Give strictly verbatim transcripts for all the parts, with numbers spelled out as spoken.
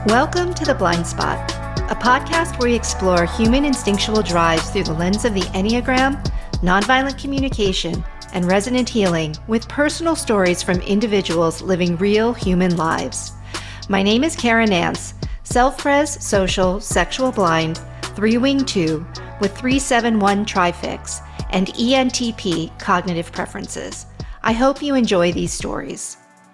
Welcome to The Blind Spot, a podcast where we explore human instinctual drives through the lens of the Enneagram, nonviolent communication, and resonant healing with personal stories from individuals living real human lives. My name is Kara Nance, self-pres, social, sexual blind, three-wing two with three seven one trifix and E N T P cognitive preferences. I hope you enjoy these stories.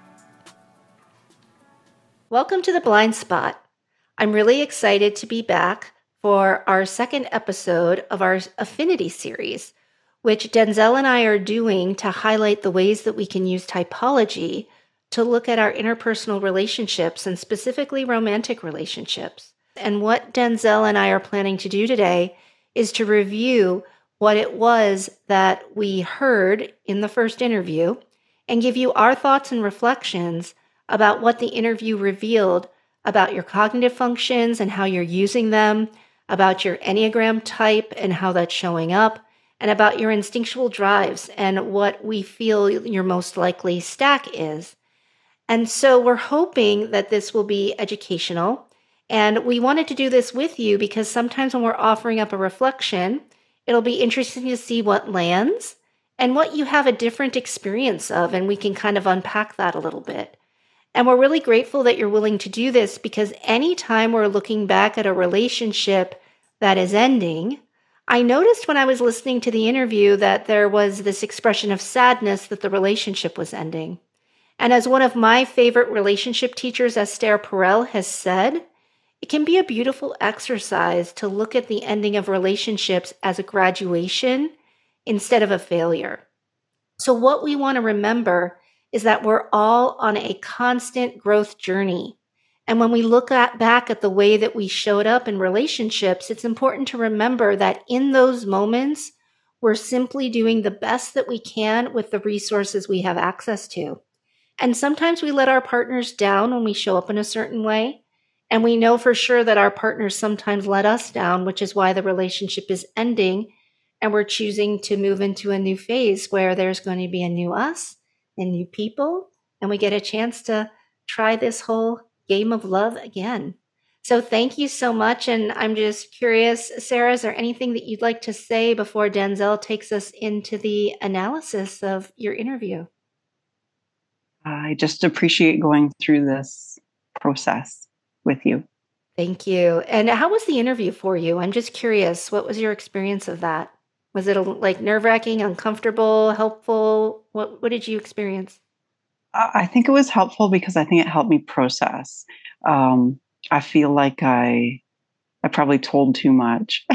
Welcome to The Blind Spot. I'm really excited to be back for our second episode of our Affinity series, which Denzel and I are doing to highlight the ways that we can use typology to look at our interpersonal relationships and specifically romantic relationships. And what Denzel and I are planning to do today is to review what it was that we heard in the first interview and give you our thoughts and reflections about what the interview revealed about your cognitive functions and how you're using them, about your Enneagram type and how that's showing up, and about your instinctual drives and what we feel your most likely stack is. And so we're hoping that this will be educational. And we wanted to do this with you because sometimes when we're offering up a reflection, it'll be interesting to see what lands and what you have a different experience of, and we can kind of unpack that a little bit. And we're really grateful that you're willing to do this because anytime we're looking back at a relationship that is ending, I noticed when I was listening to the interview that there was this expression of sadness that the relationship was ending. And as one of my favorite relationship teachers, Esther Perel, has said, it can be a beautiful exercise to look at the ending of relationships as a graduation instead of a failure. So what we want to remember is that we're all on a constant growth journey. And when we look at, back at the way that we showed up in relationships, it's important to remember that in those moments, we're simply doing the best that we can with the resources we have access to. And sometimes we let our partners down when we show up in a certain way. And we know for sure that our partners sometimes let us down, which is why the relationship is ending. And we're choosing to move into a new phase where there's going to be a new us and new people, and we get a chance to try this whole game of love again. So thank you so much, and I'm just curious, Sarah, is there anything that you'd like to say before Denzel takes us into the analysis of your interview? I just appreciate going through this process with you. Thank you. And how was the interview for you? I'm just curious, what was your experience of that? Was it like nerve-wracking, uncomfortable, helpful? What what did you experience? I think it was helpful because I think it helped me process. Um, I feel like I I probably told too much,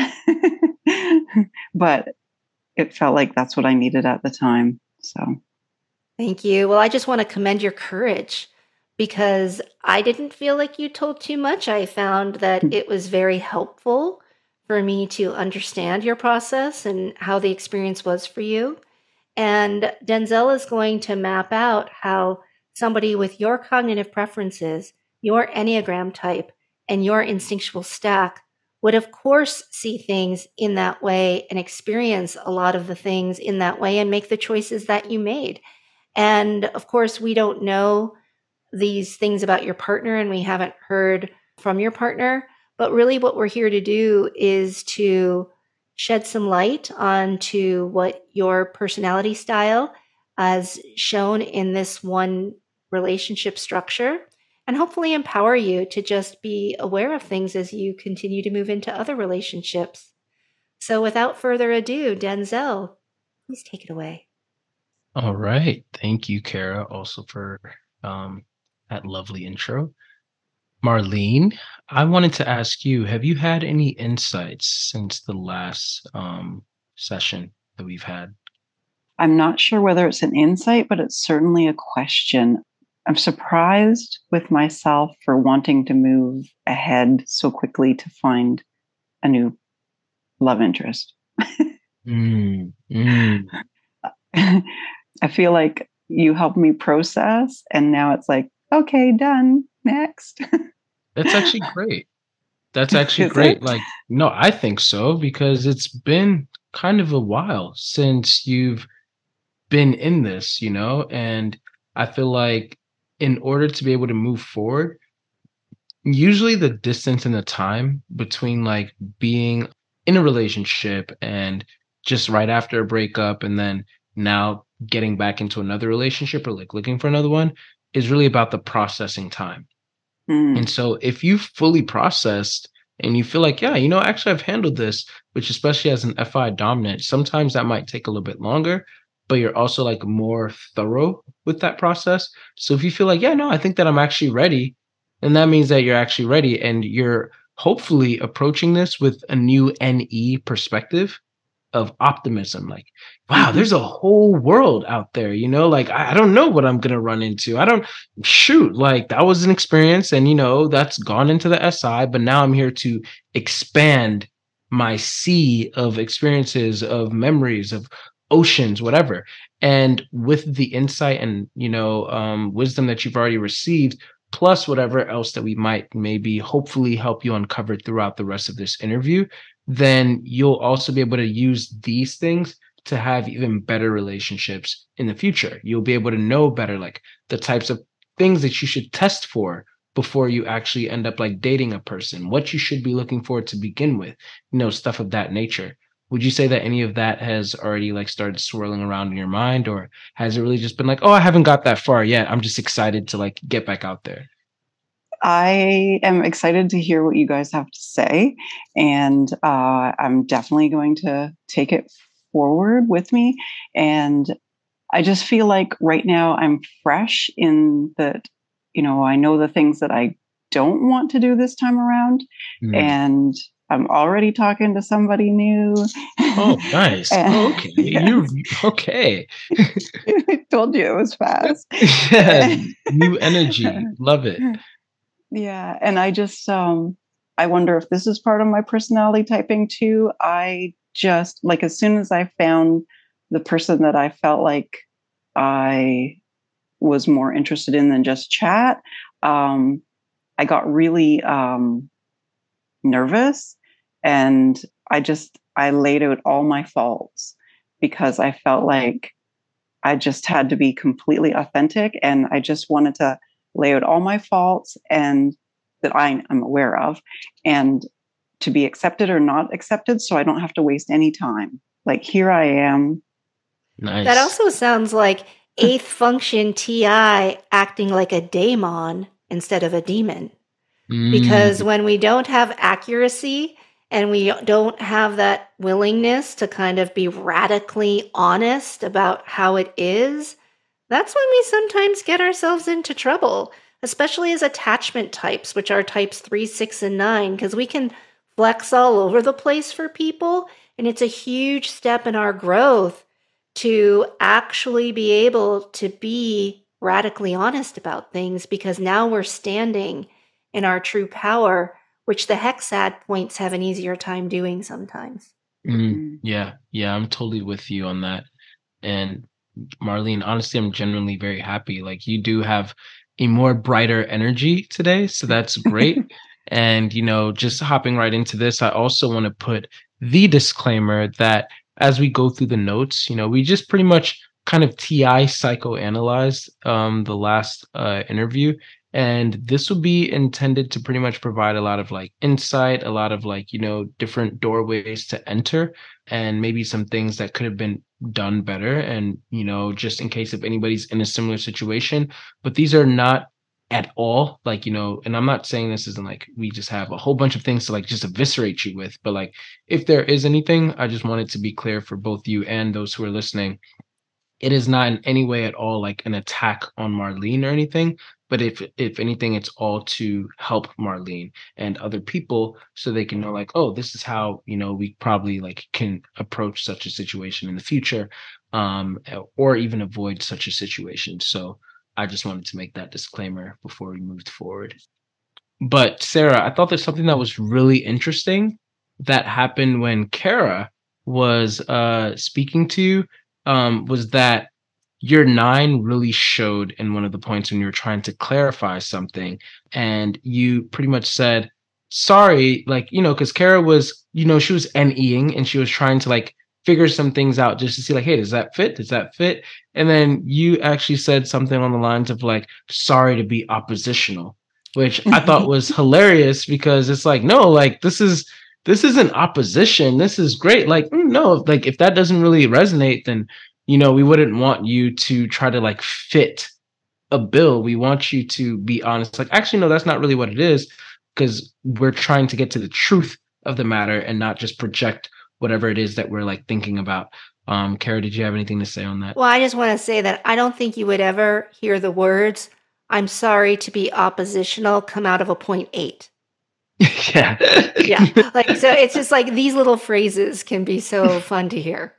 but it felt like that's what I needed at the time. So, thank you. Well, I just want to commend your courage because I didn't feel like you told too much. I found that it was very helpful for me to understand your process and how the experience was for you. And Denzel is going to map out how somebody with your cognitive preferences, your Enneagram type, and your instinctual stack would, of course, see things in that way and experience a lot of the things in that way and make the choices that you made. And of course, we don't know these things about your partner and we haven't heard from your partner. But really what we're here to do is to shed some light onto what your personality style as shown in this one relationship structure and hopefully empower you to just be aware of things as you continue to move into other relationships. So without further ado, Denzel, please take it away. All right. Thank you, Kara, also for um, that lovely intro. Marlene, I wanted to ask you, have you had any insights since the last um, session that we've had? I'm not sure whether it's an insight, but it's certainly a question. I'm surprised with myself for wanting to move ahead so quickly to find a new love interest. mm, mm. I feel like you helped me process, and now it's like, okay, done. Next. That's actually great. That's actually Is great. it? Like, no, I think so because it's been kind of a while since you've been in this, you know, and I feel like in order to be able to move forward, usually the distance and the time between like being in a relationship and just right after a breakup and then now getting back into another relationship or like looking for another one is really about the processing time. And Mm. so if you've fully processed and you feel like, yeah, you know, actually I've handled this, which especially as an F I dominant, sometimes that might take a little bit longer, but you're also like more thorough with that process. So if you feel like, yeah, no, I think that I'm actually ready, then that means that you're actually ready and you're hopefully approaching this with a new N E perspective of optimism. Like, wow, Hmm. there's a whole world out there, you know, like I, I don't know what I'm gonna run into. I don't shoot, like that was an experience, and you know, that's gone into the S I, but now I'm here to expand my sea of experiences, of memories, of oceans, whatever. And with the insight and you know, um, wisdom that you've already received, plus whatever else that we might maybe hopefully help you uncover throughout the rest of this interview, then you'll also be able to use these things to have even better relationships in the future. You'll be able to know better, like the types of things that you should test for before you actually end up like dating a person, what you should be looking for to begin with, you know, stuff of that nature. Would you say that any of that has already like started swirling around in your mind, or has it really just been like, oh, I haven't got that far yet. I'm just excited to like get back out there? I am excited to hear what you guys have to say, and uh, I'm definitely going to take it forward with me. And I just feel like right now I'm fresh in that, you know, I know the things that I don't want to do this time around, Mm. and I'm already talking to somebody new. Oh, nice. Oh, And- okay. You yes, okay. I told you it was fast. Yeah, new energy. Love it. Yeah, and I just um I wonder if this is part of my personality typing too. I just like as soon as I found the person that I felt like I was more interested in than just chat, um I got really um nervous, and I just I laid out all my faults because I felt like I just had to be completely authentic, and I just wanted to lay out all my faults and that I am aware of, and to be accepted or not accepted so I don't have to waste any time. Like here I am. That Nice. also sounds like eighth function T I acting like a daemon instead of a demon. Because Mm, when we don't have accuracy and we don't have that willingness to kind of be radically honest about how it is, that's when we sometimes get ourselves into trouble, especially as attachment types, which are types three, six, and nine, because we can flex all over the place for people. And it's a huge step in our growth to actually be able to be radically honest about things because now we're standing in our true power, which the hexad points have an easier time doing sometimes. mm, Mm. yeah, yeah, I'm totally with you on that. And Marlene, honestly, I'm genuinely very happy. Like you do have a more brighter energy today, so that's great. And you know, just hopping right into this, I also want to put the disclaimer that as we go through the notes, you know, we just pretty much kind of T I psychoanalyzed um, the last uh, interview, and this will be intended to pretty much provide a lot of like insight, a lot of like you know different doorways to enter, and maybe some things that could have been done better, and you know just in case if anybody's in a similar situation. But these are not at all like you know and I'm not saying this isn't like we just have a whole bunch of things to like just eviscerate you with, but like if there is anything, I just want it to be clear for both you and those who are listening, it is not in any way at all like an attack on Marlene or anything, but if if anything, it's all to help Marlene and other people so they can know like, oh, this is how, you know, we probably like can approach such a situation in the future, um, or even avoid such a situation. So I just wanted to make that disclaimer before we moved forward. But Sarah, I thought there's something that was really interesting that happened when Kara was uh speaking to you, um, was that your nine really showed in one of the points when you were trying to clarify something, and you pretty much said, sorry, like, you know, because Kara was, you know, she was NEing and she was trying to like figure some things out just to see like, hey, does that fit? Does that fit? And then you actually said something on the lines of like, sorry to be oppositional. which I thought was hilarious because it's like, no, like this is this isn't opposition. This is great. Like, mm, no, like if that doesn't really resonate, then you know, we wouldn't want you to try to like fit a bill. We want you to be honest. Like, actually, no, that's not really what it is, because we're trying to get to the truth of the matter and not just project whatever it is that we're like thinking about. Um, Kara, did you have anything to say on that? Well, I just want to say that I don't think you would ever hear the words, "I'm sorry to be oppositional," come out of a point eight. Yeah. Yeah. Like, so it's just like these little phrases can be so fun to hear.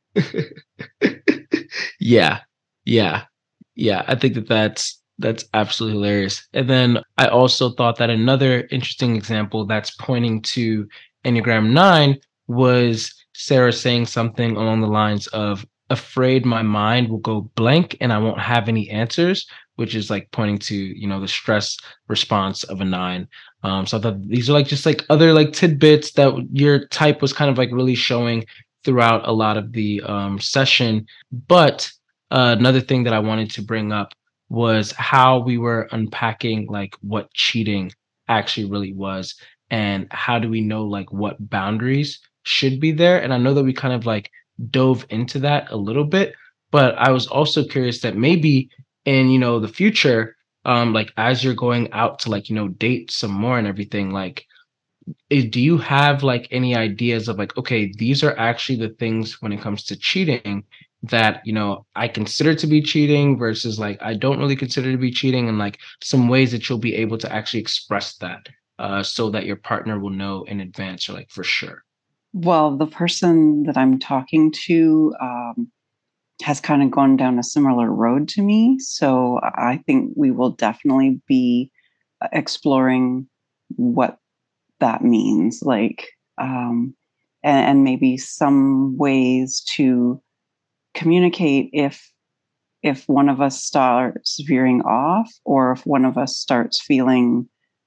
Yeah. Yeah. Yeah. I think that that's that's absolutely hilarious. And then I also thought that another interesting example that's pointing to Enneagram nine was Sarah saying something along the lines of, afraid my mind will go blank and I won't have any answers, which is like pointing to, you know, the stress response of a nine. Um, so I thought these are like just like other like tidbits that your type was kind of like really showing throughout a lot of the um, session. But uh, another thing that I wanted to bring up was how we were unpacking like what cheating actually really was, and how do we know like what boundaries should be there. And I know that we kind of like dove into that a little bit, but I was also curious that maybe in, you know, the future, um like as you're going out to like, you know, date some more and everything, like eh, do you have like any ideas of like, okay, these are actually the things when it comes to cheating that, you know, I consider to be cheating versus like I don't really consider to be cheating, and like some ways that you'll be able to actually express that uh so that your partner will know in advance or like for sure. Well, the person that I'm talking to um, has kind of gone down a similar road to me. So I think we will definitely be exploring what that means, like, um, and, and maybe some ways to communicate if if one of us starts veering off, or if one of us starts feeling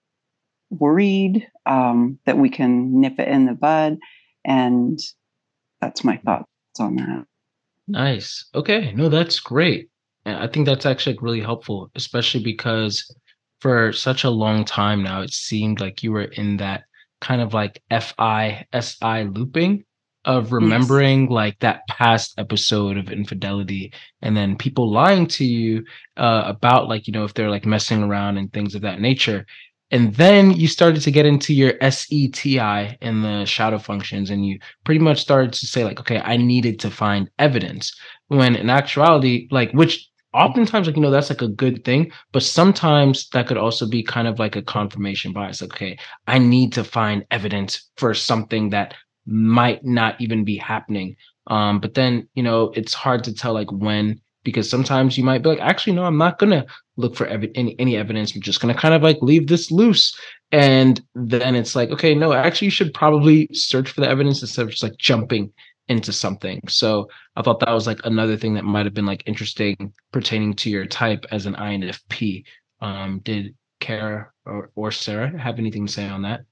worried, um, that we can nip it in the bud. And that's my thoughts on that. Nice. Okay. No, that's great. And I think that's actually like, really helpful, especially because for such a long time now, it seemed like you were in that kind of like F I S I looping of Yes. remembering like that past episode of infidelity, and then people lying to you uh, about like, you know, if they're like messing around and things of that nature. And then you started to get into your S E T I and the shadow functions, and you pretty much started to say like, okay, I needed to find evidence, when in actuality, like, which oftentimes like, you know, that's like a good thing, but sometimes that could also be kind of like a confirmation bias, like, okay, I need to find evidence for something that might not even be happening. Um but then, you know, it's hard to tell like when, because sometimes you might be like, actually no, I'm not gonna look for ev- any any evidence, I'm just gonna kind of like leave this loose. And then it's like, okay, no, actually you should probably search for the evidence instead of just like jumping into something. So I thought that was like another thing that might have been like interesting pertaining to your type as an I N F P. Um, did Kara or, or Sarah have anything to say on that?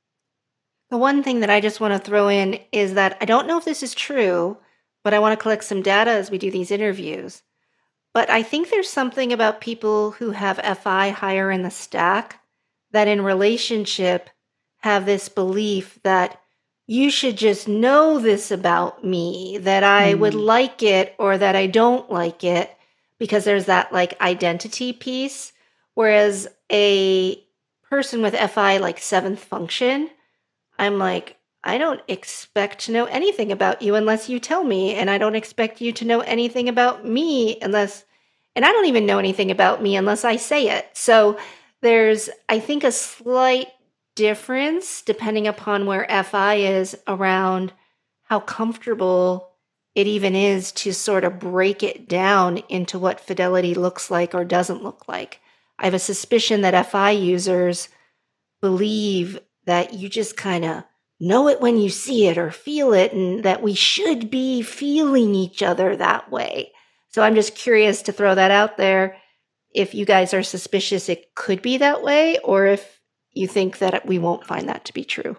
The one thing that I just want to throw in is that I don't know if this is true, but I want to collect some data as we do these interviews. But I think there's something about people who have F I higher in the stack that in relationship have this belief that you should just know this about me, that I would Mm. like it or that I don't like it, because there's that like identity piece. Whereas a person with F I like seventh function, I'm like, I don't expect to know anything about you unless you tell me. And I don't expect you to know anything about me unless, and I don't even know anything about me unless I say it. So there's, I think, a slight difference depending upon where F I is around how comfortable it even is to sort of break it down into what fidelity looks like or doesn't look like. I have a suspicion that F I users believe that you just kind of know it when you see it or feel it, and that we should be feeling each other that way. So I'm just curious to throw that out there, if you guys are suspicious it could be that way, or if you think that we won't find that to be true.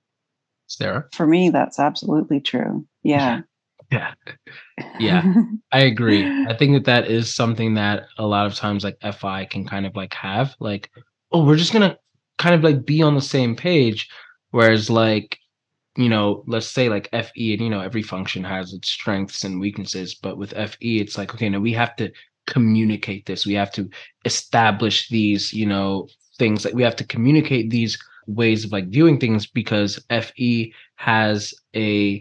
Sarah? For me, that's absolutely true. Yeah. Yeah. Yeah, I agree. I think that that is something that a lot of times like F I can kind of like have like, oh, we're just gonna kind of like be on the same page. Whereas like, you know, let's say like F E, and you know, every function has its strengths and weaknesses, but with F E, it's like, okay, now we have to communicate this. We have to establish these, you know, things like we have to communicate these ways of like viewing things because F E has a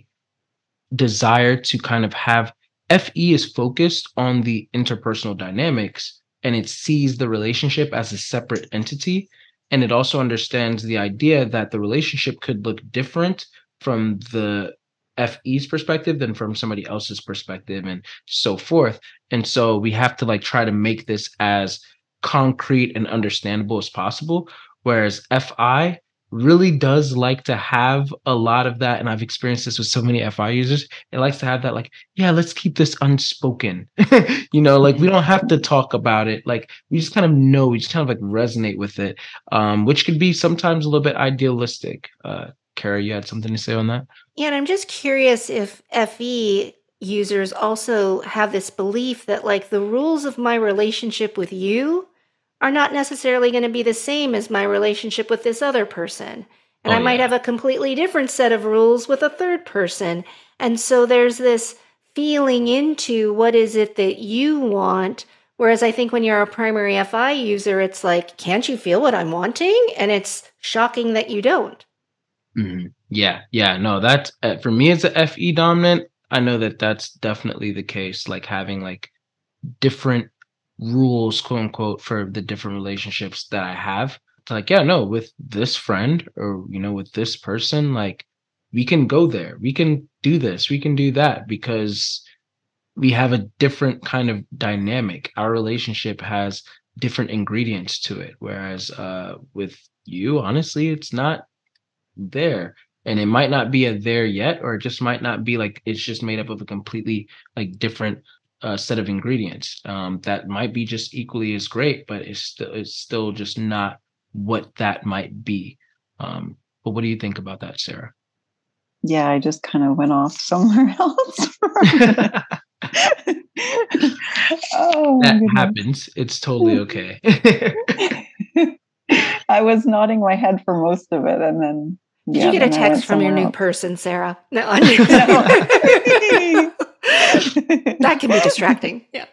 desire to kind of have F E is focused on the interpersonal dynamics and it sees the relationship as a separate entity. And it also understands the idea that the relationship could look different from the F E's perspective than from somebody else's perspective and so forth. And so we have to like try to make this as concrete and understandable as possible. Whereas F I really does like to have a lot of that. And I've experienced this with so many F I users. It likes to have that, like, yeah, let's keep this unspoken. you know, like we don't have to talk about it. Like we just kind of know, we just kind of like resonate with it, um, which could be sometimes a little bit idealistic. Uh, Kara, you had something to say on that? Yeah, and I'm just curious if F E users also have this belief that, like, the rules of my relationship with you are not necessarily going to be the same as my relationship with this other person. And Oh I might yeah. have a completely different set of rules with a third person. And so there's this feeling into what is it that you want. Whereas I think when you're a primary F I user, it's like, can't you feel what I'm wanting? And it's shocking that you don't. Mhm. Yeah, yeah, no, that's uh, for me as a F E dominant. I know that that's definitely the case. Like having like different rules, quote unquote, for the different relationships that I have. It's like, yeah, no, with this friend or you know, with this person, like we can go there, we can do this, we can do that because we have a different kind of dynamic. Our relationship has different ingredients to it. Whereas uh with you, honestly, it's not there. And it might not be a there yet, or it just might not be like it's just made up of a completely like different uh, set of ingredients um, that might be just equally as great, but it's still it's still just not what that might be. Um, but what do you think about that, Sarah? Yeah, I just kind of went off somewhere else. Oh my That goodness. happens. It's totally okay. I was nodding my head for most of it, and then Did yeah, you get a then I went text from your somewhere new else. person, Sarah? No, I'm that can be distracting. Yeah.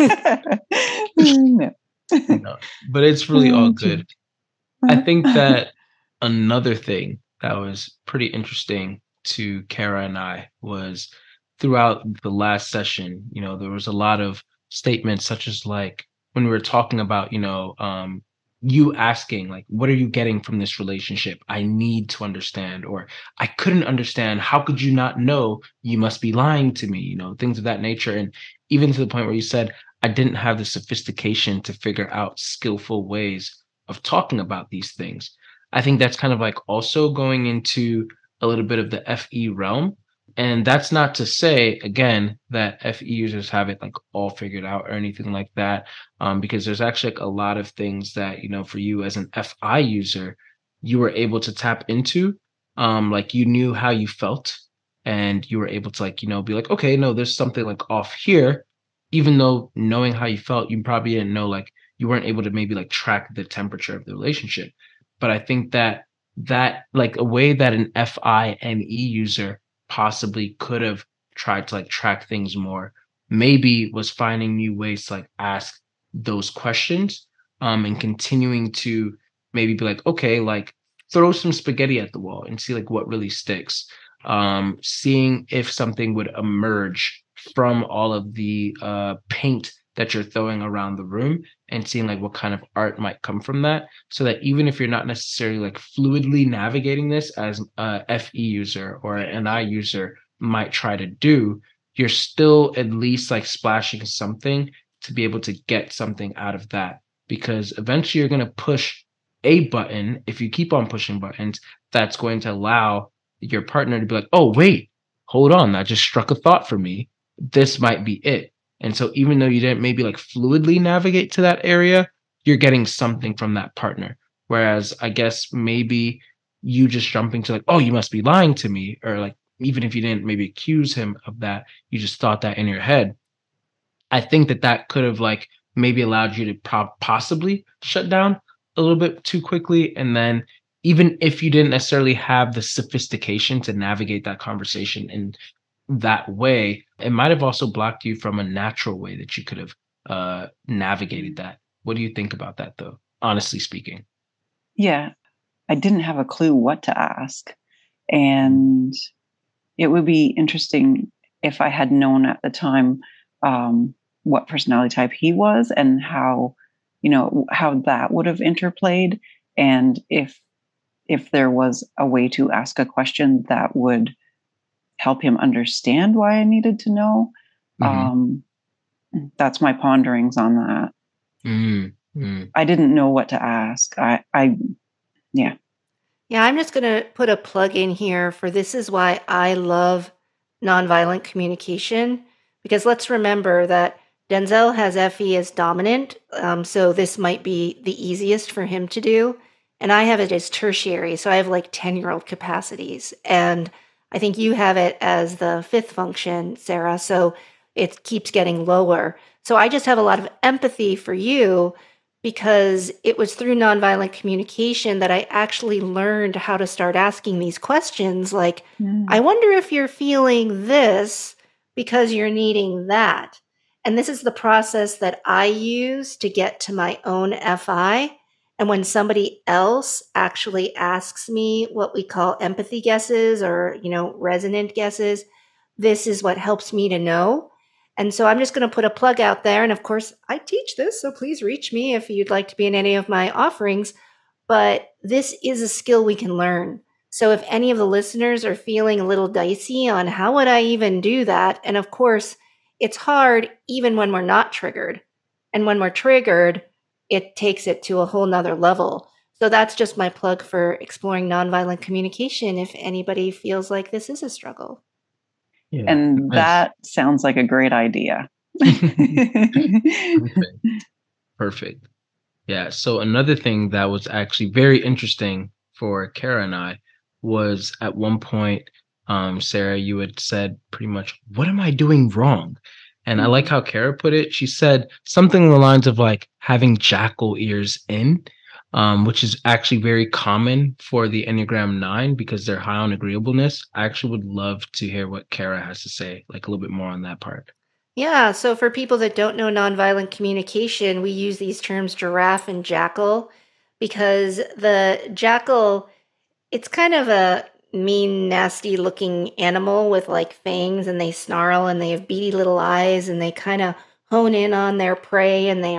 No. No, but it's really all Oh, good. gee. I think that another thing that was pretty interesting to Kara and I was throughout the last session, you know, there was a lot of statements such as like when we were talking about, you know, um, you asking like, what are you getting from this relationship? I need to understand, or I couldn't understand. How could you not know? You must be lying to me, you know, things of that nature. And even to the point where you said, I didn't have the sophistication to figure out skillful ways of talking about these things. I think that's kind of like also going into a little bit of the F E realm. And that's not to say, again, that F E users have it like all figured out or anything like that. Um, because there's actually like a lot of things that, you know, for you as an F I user, you were able to tap into. Um, like you knew how you felt and you were able to like, you know, be like, okay, no, there's something like off here. Even though knowing how you felt, you probably didn't know like you weren't able to maybe like track the temperature of the relationship. But I think that that like a way that an F I N E user possibly could have tried to like track things more maybe was finding new ways to like ask those questions um and continuing to maybe be like, okay, like throw some spaghetti at the wall and see like what really sticks, um seeing if something would emerge from all of the uh paint that you're throwing around the room and seeing like what kind of art might come from that, so that even if you're not necessarily like fluidly navigating this as a F E user or an I user might try to do, you're still at least like splashing something to be able to get something out of that, because eventually you're going to push a button. If you keep on pushing buttons, that's going to allow your partner to be like, oh wait, hold on, that just struck a thought for me, this might be it. And so even though you didn't maybe like fluidly navigate to that area, you're getting something from that partner. Whereas I guess maybe you just jumping to like, oh, you must be lying to me, or like even if you didn't maybe accuse him of that, you just thought that in your head. I think that that could have like maybe allowed you to po- possibly shut down a little bit too quickly. And then even if you didn't necessarily have the sophistication to navigate that conversation in that way, it might have also blocked you from a natural way that you could have uh, navigated that. What do you think about that, though? Honestly speaking. Yeah, I didn't have a clue what to ask. And it would be interesting if I had known at the time um, what personality type he was and how, you know, how that would have interplayed. And if if there was a way to ask a question that would help him understand why I needed to know. Mm-hmm. Um, that's my ponderings on that. Mm-hmm. I didn't know what to ask. I, I, yeah. Yeah, I'm just going to put a plug in here for this is why I love nonviolent communication, because let's remember that Denzel has Effie as dominant, um, so this might be the easiest for him to do. And I have it as tertiary, so I have like ten-year-old capacities. And I think you have it as the fifth function, Sarah, so it keeps getting lower. So I just have a lot of empathy for you because it was through nonviolent communication that I actually learned how to start asking these questions like, Mm. I wonder if you're feeling this because you're needing that. And this is the process that I use to get to my own F I. And when somebody else actually asks me what we call empathy guesses or, you know, resonant guesses, this is what helps me to know. And so I'm just going to put a plug out there. And of course, I teach this, so please reach me if you'd like to be in any of my offerings. But this is a skill we can learn. So if any of the listeners are feeling a little dicey on how would I even do that? And of course, it's hard even when we're not triggered. And when we're triggered, it takes it to a whole nother level. So that's just my plug for exploring nonviolent communication if anybody feels like this is a struggle. Yeah, And nice. that sounds like a great idea. Perfect. Perfect. Yeah. So another thing that was actually very interesting for Kara and I was at one point, um, Sarah, you had said pretty much, what am I doing wrong? And I like how Kara put it. She said something along the lines of like having jackal ears in, um, which is actually very common for the Enneagram nine because they're high on agreeableness. I actually would love to hear what Kara has to say, like a little bit more on that part. Yeah, so for people that don't know nonviolent communication, we use these terms giraffe and jackal because the jackal, it's kind of a mean, nasty looking animal with like fangs and they snarl and they have beady little eyes and they kind of hone in on their prey and they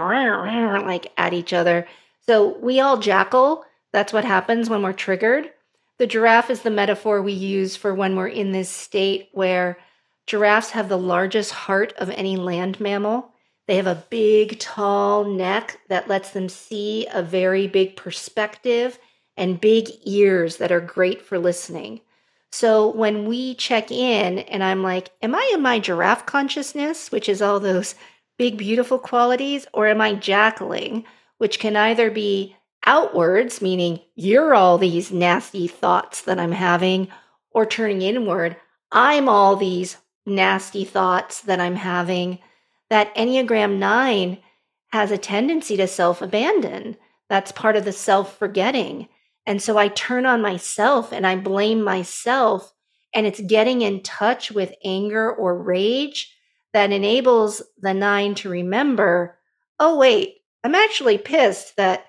like at each other. So we all jackal. That's what happens when we're triggered. The giraffe is the metaphor we use for when we're in this state where giraffes have the largest heart of any land mammal. They have a big, tall neck that lets them see a very big perspective and big ears that are great for listening. So when we check in and I'm like, am I in my giraffe consciousness, which is all those big, beautiful qualities, or am I jackaling, which can either be outwards, meaning you're all these nasty thoughts that I'm having, or turning inward, I'm all these nasty thoughts that I'm having. That Enneagram nine has a tendency to self-abandon. That's part of the self-forgetting. And so I turn on myself and I blame myself, and it's getting in touch with anger or rage that enables the nine to remember, oh, wait, I'm actually pissed that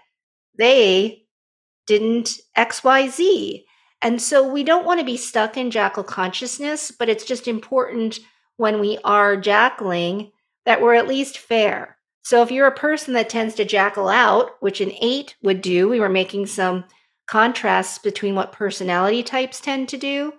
they didn't X Y Z. And so we don't want to be stuck in jackal consciousness, but it's just important when we are jackling that we're at least fair. So if you're a person that tends to jackal out, which an eight would do, we were making some contrasts between what personality types tend to do.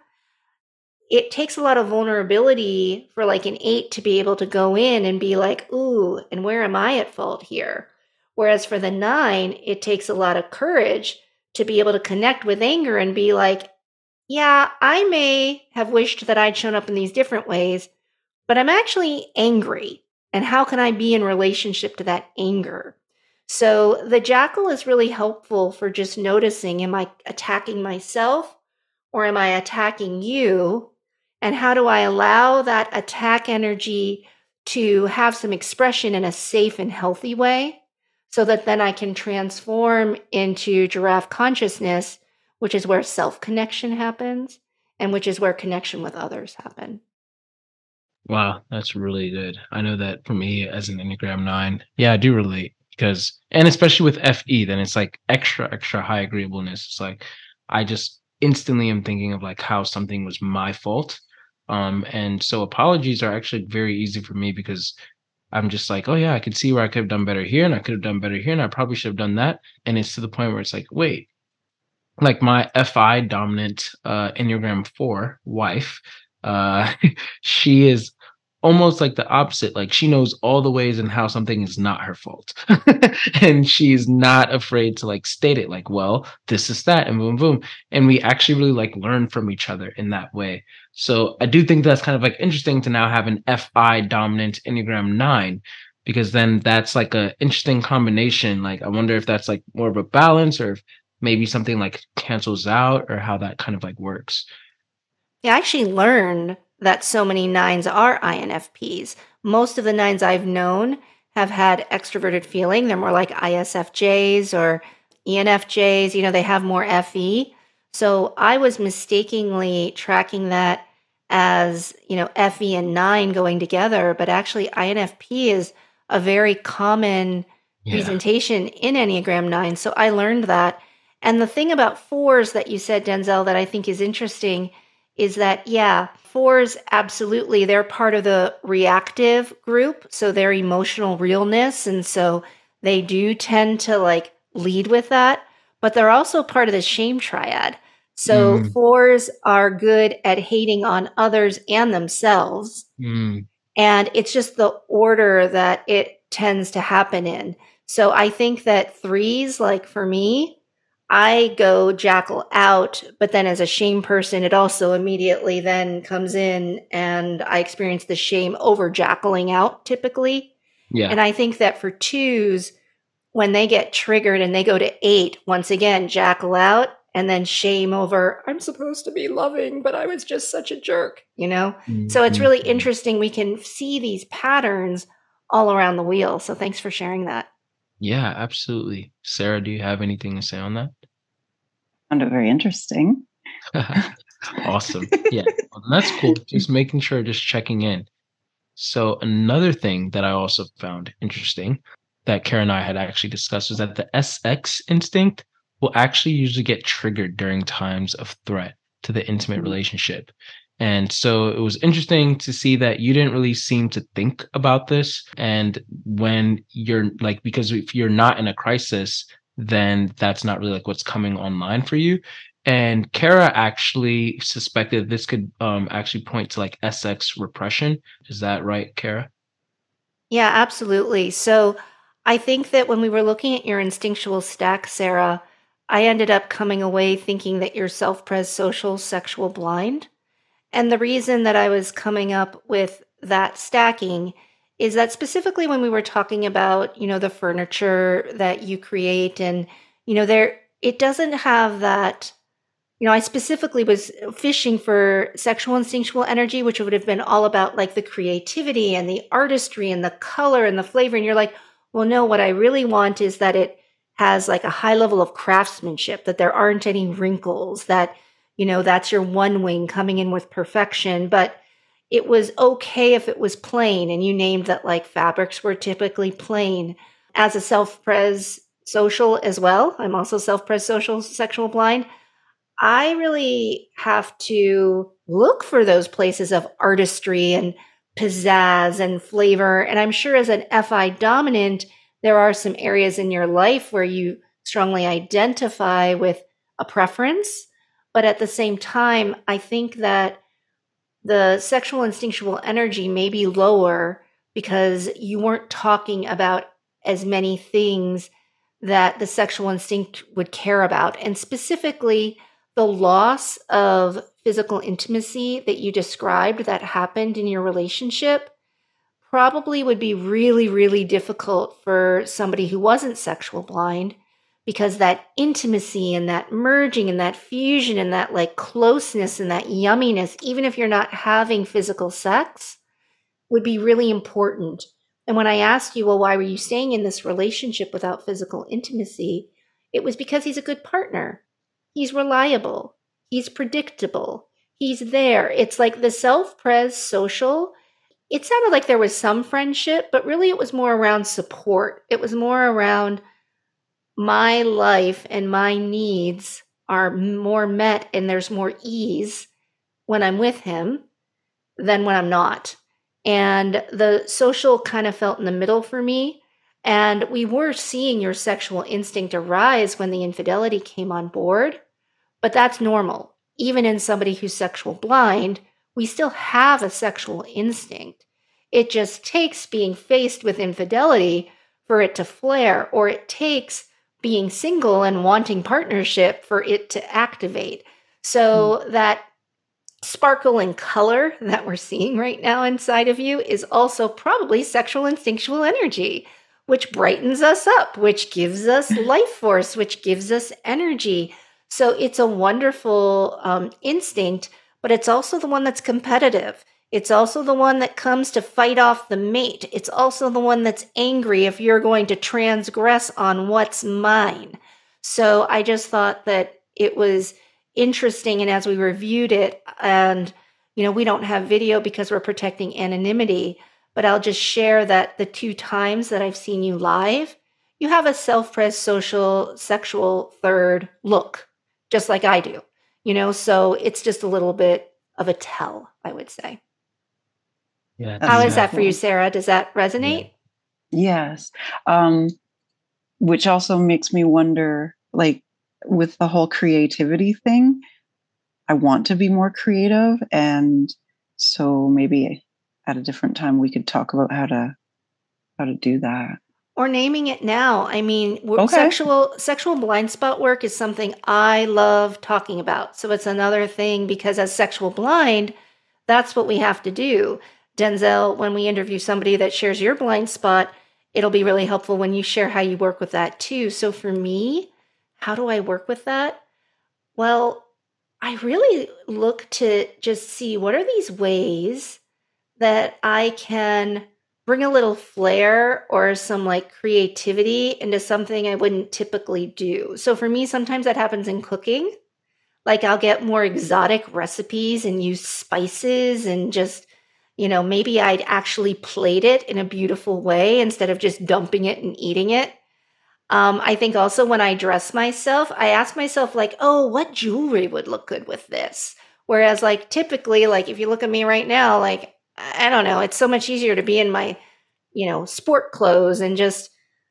It takes a lot of vulnerability for like an eight to be able to go in and be like, ooh, and where am I at fault here? Whereas for the nine, it takes a lot of courage to be able to connect with anger and be like, yeah, I may have wished that I'd shown up in these different ways, but I'm actually angry. And how can I be in relationship to that anger? So the jackal is really helpful for just noticing, am I attacking myself or am I attacking you? And how do I allow that attack energy to have some expression in a safe and healthy way? so that then I can transform into giraffe consciousness, which is where self-connection happens and which is where connection with others happen. Wow, that's really good. I know that for me as an Enneagram nine, yeah, I do relate because, and especially with F E, then it's like extra, extra high agreeableness. It's like I just instantly am thinking of like how something was my fault. Um, and so apologies are actually very easy for me because I'm just like, oh yeah, I could see where I could have done better here and I could have done better here and I probably should have done that. And it's to the point where it's like, wait, like my F I dominant uh Enneagram four wife, uh she is almost like the opposite. Like she knows all the ways and how something is not her fault. And she's not afraid to like state it like, well, this is that and boom boom. And we actually really like learn from each other in that way. So I do think that's kind of like interesting to now have an F I dominant Enneagram nine because then that's like a interesting combination. Like I wonder if that's like more of a balance or if maybe something like cancels out or how that kind of like works. Yeah, I actually learned that so many nines are I N F Ps. Most of the nines I've known have had extroverted feeling. They're more like I S F Js or E N F Js. You know, they have more F E. So I was mistakenly tracking that as, you know, F E and nine going together, but actually I N F P is a very common Yeah. presentation in Enneagram nine. So I learned that. And the thing about fours that you said, Denzel, that I think is interesting is that, yeah, fours, absolutely, they're part of the reactive group. So their emotional realness. And so they do tend to like lead with that, but they're also part of the shame triad. So Mm, fours are good at hating on others and themselves. mm, And it's just the order that it tends to happen in. So I think that threes, like for me, I go jackal out, but then as a shame person, it also immediately then comes in and I experience the shame over jackaling out typically. yeah. And I think that for twos, when they get triggered and they go to eight, once again, jackal out and then shame over, I'm supposed to be loving, but I was just such a jerk, you know? So it's really Mhm. interesting. We can see these patterns all around the wheel. So thanks for sharing that. Yeah, absolutely. Sarah, do you have anything to say on that? Found it very interesting. Awesome. Yeah, well, that's cool. Just making sure, just checking in. So another thing that I also found interesting that Kara and I had actually discussed was that the S X instinct will actually usually get triggered during times of threat to the intimate Mhm. relationship. And so it was interesting to see that you didn't really seem to think about this. And when you're like, because if you're not in a crisis, then that's not really like what's coming online for you. And Kara actually suspected this could um, actually point to like S X repression. Is that right, Kara? Yeah, absolutely. So I think that when we were looking at your instinctual stack, Sarah, I ended up coming away thinking that you're self pres social sexual blind. And the reason that I was coming up with that stacking is that specifically when we were talking about, you know, the furniture that you create and, you know, there, it doesn't have that, you know, I specifically was fishing for sexual instinctual energy, which would have been all about like the creativity and the artistry and the color and the flavor. And you're like, well, no, what I really want is that it has like a high level of craftsmanship, that there aren't any wrinkles, that, you know, that's your one wing coming in with perfection. But it was okay if it was plain. And you named that like fabrics were typically plain. As a self pres social as well, I'm also self pres social sexual blind. I really have to look for those places of artistry and pizzazz and flavor. And I'm sure as an F I dominant, there are some areas in your life where you strongly identify with a preference. But at the same time, I think that the sexual instinctual energy may be lower because you weren't talking about as many things that the sexual instinct would care about. And specifically, the loss of physical intimacy that you described that happened in your relationship probably would be really, really difficult for somebody who wasn't sexual blind because that intimacy and that merging and that fusion and that like closeness and that yumminess, even if you're not having physical sex, would be really important And when I asked you, well, why were you staying in this relationship without physical intimacy? It was because he's a good partner. He's reliable. He's predictable. He's there. It's like the self-pres social. It sounded like there was some friendship, but really it was more around support. It was more around my life and my needs are more met and there's more ease when I'm with him than when I'm not. And the social kind of felt in the middle for me. And we were seeing your sexual instinct arise when the infidelity came on board, but that's normal. Even in somebody who's sexual blind, we still have a sexual instinct. It just takes being faced with infidelity for it to flare, or it takes being single and wanting partnership for it to activate. So mm. that sparkle and color that we're seeing right now inside of you is also probably sexual instinctual energy, which brightens us up, which gives us life force, which gives us energy. So it's a wonderful um, instinct, but it's also the one that's competitive. It's also the one that comes to fight off the mate. It's also the one that's angry if you're going to transgress on what's mine. So I just thought that it was interesting. And as we reviewed it, and, you know, we don't have video because we're protecting anonymity, but I'll just share that the two times that I've seen you live, you have a self-pres social sexual third look, just like I do, you know, so it's just a little bit of a tell, I would say. Yeah. How is that for you, Sarah? Does that resonate? Yeah. Yes. Um, which also makes me wonder, like, with the whole creativity thing, I want to be more creative. And so maybe at a different time we could talk about how to how to do that. Or naming it now. I mean, Okay. sexual sexual blind spot work is something I love talking about. So it's another thing, because as sexual blind, that's what we have to do. Denzel, when we interview somebody that shares your blind spot, it'll be really helpful when you share how you work with that too. So for me, how do I work with that? Well, I really look to just see what are these ways that I can bring a little flair or some like creativity into something I wouldn't typically do. So for me, sometimes that happens in cooking. Like I'll get more exotic recipes and use spices and just, you know, maybe I'd actually plate it in a beautiful way instead of just dumping it and eating it. Um, I think also when I dress myself, I ask myself like, oh, what jewelry would look good with this? Whereas like typically, like if you look at me right now, like, I don't know, it's so much easier to be in my, you know, sport clothes and just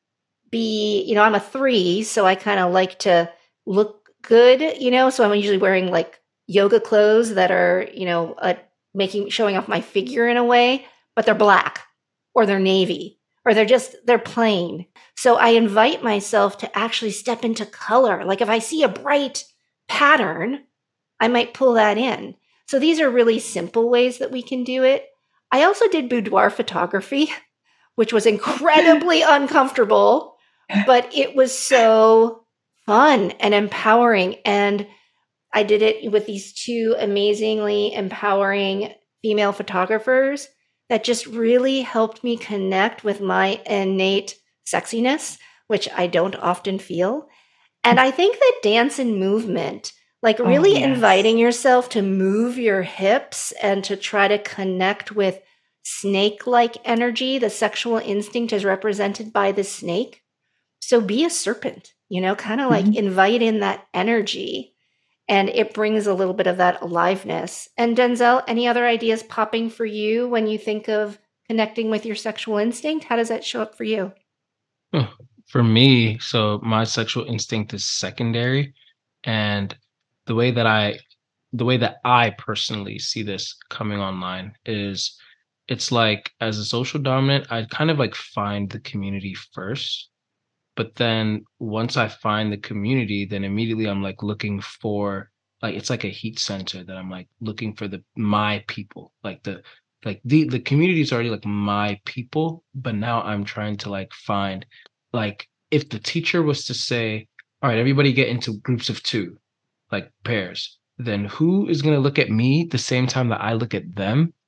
be, you know, I'm a three, so I kind of like to look good, you know, so I'm usually wearing like yoga clothes that are, you know, uh, making, showing off my figure in a way, but they're black or they're navy or they're just, they're plain. So I invite myself to actually step into color. Like if I see a bright pattern, I might pull that in. So these are really simple ways that we can do it. I also did boudoir photography, which was incredibly uncomfortable, but it was so fun and empowering. And I did it with these two amazingly empowering female photographers that just really helped me connect with my innate sexiness, which I don't often feel. And I think that dance and movement, like really oh, yes. inviting yourself to move your hips and to try to connect with snake-like energy. The sexual instinct is represented by the snake. So be a serpent, you know, kind of like mm-hmm. invite in that energy, and it brings a little bit of that aliveness. And Denzel, any other ideas popping for you when you think of connecting with your sexual instinct? How does that show up for you? For me, so my sexual instinct is secondary, and the way that I the way that I personally see this coming online is it's like as a social dominant, I kind of like find the community first. But then once I find the community, then immediately I'm like looking for like it's like a heat sensor that I'm like looking for the my people. Like the like the the community is already like my people, but now I'm trying to like find like if the teacher was to say, all right, everybody get into groups of two, like pairs, then who is going to look at me the same time that I look at them?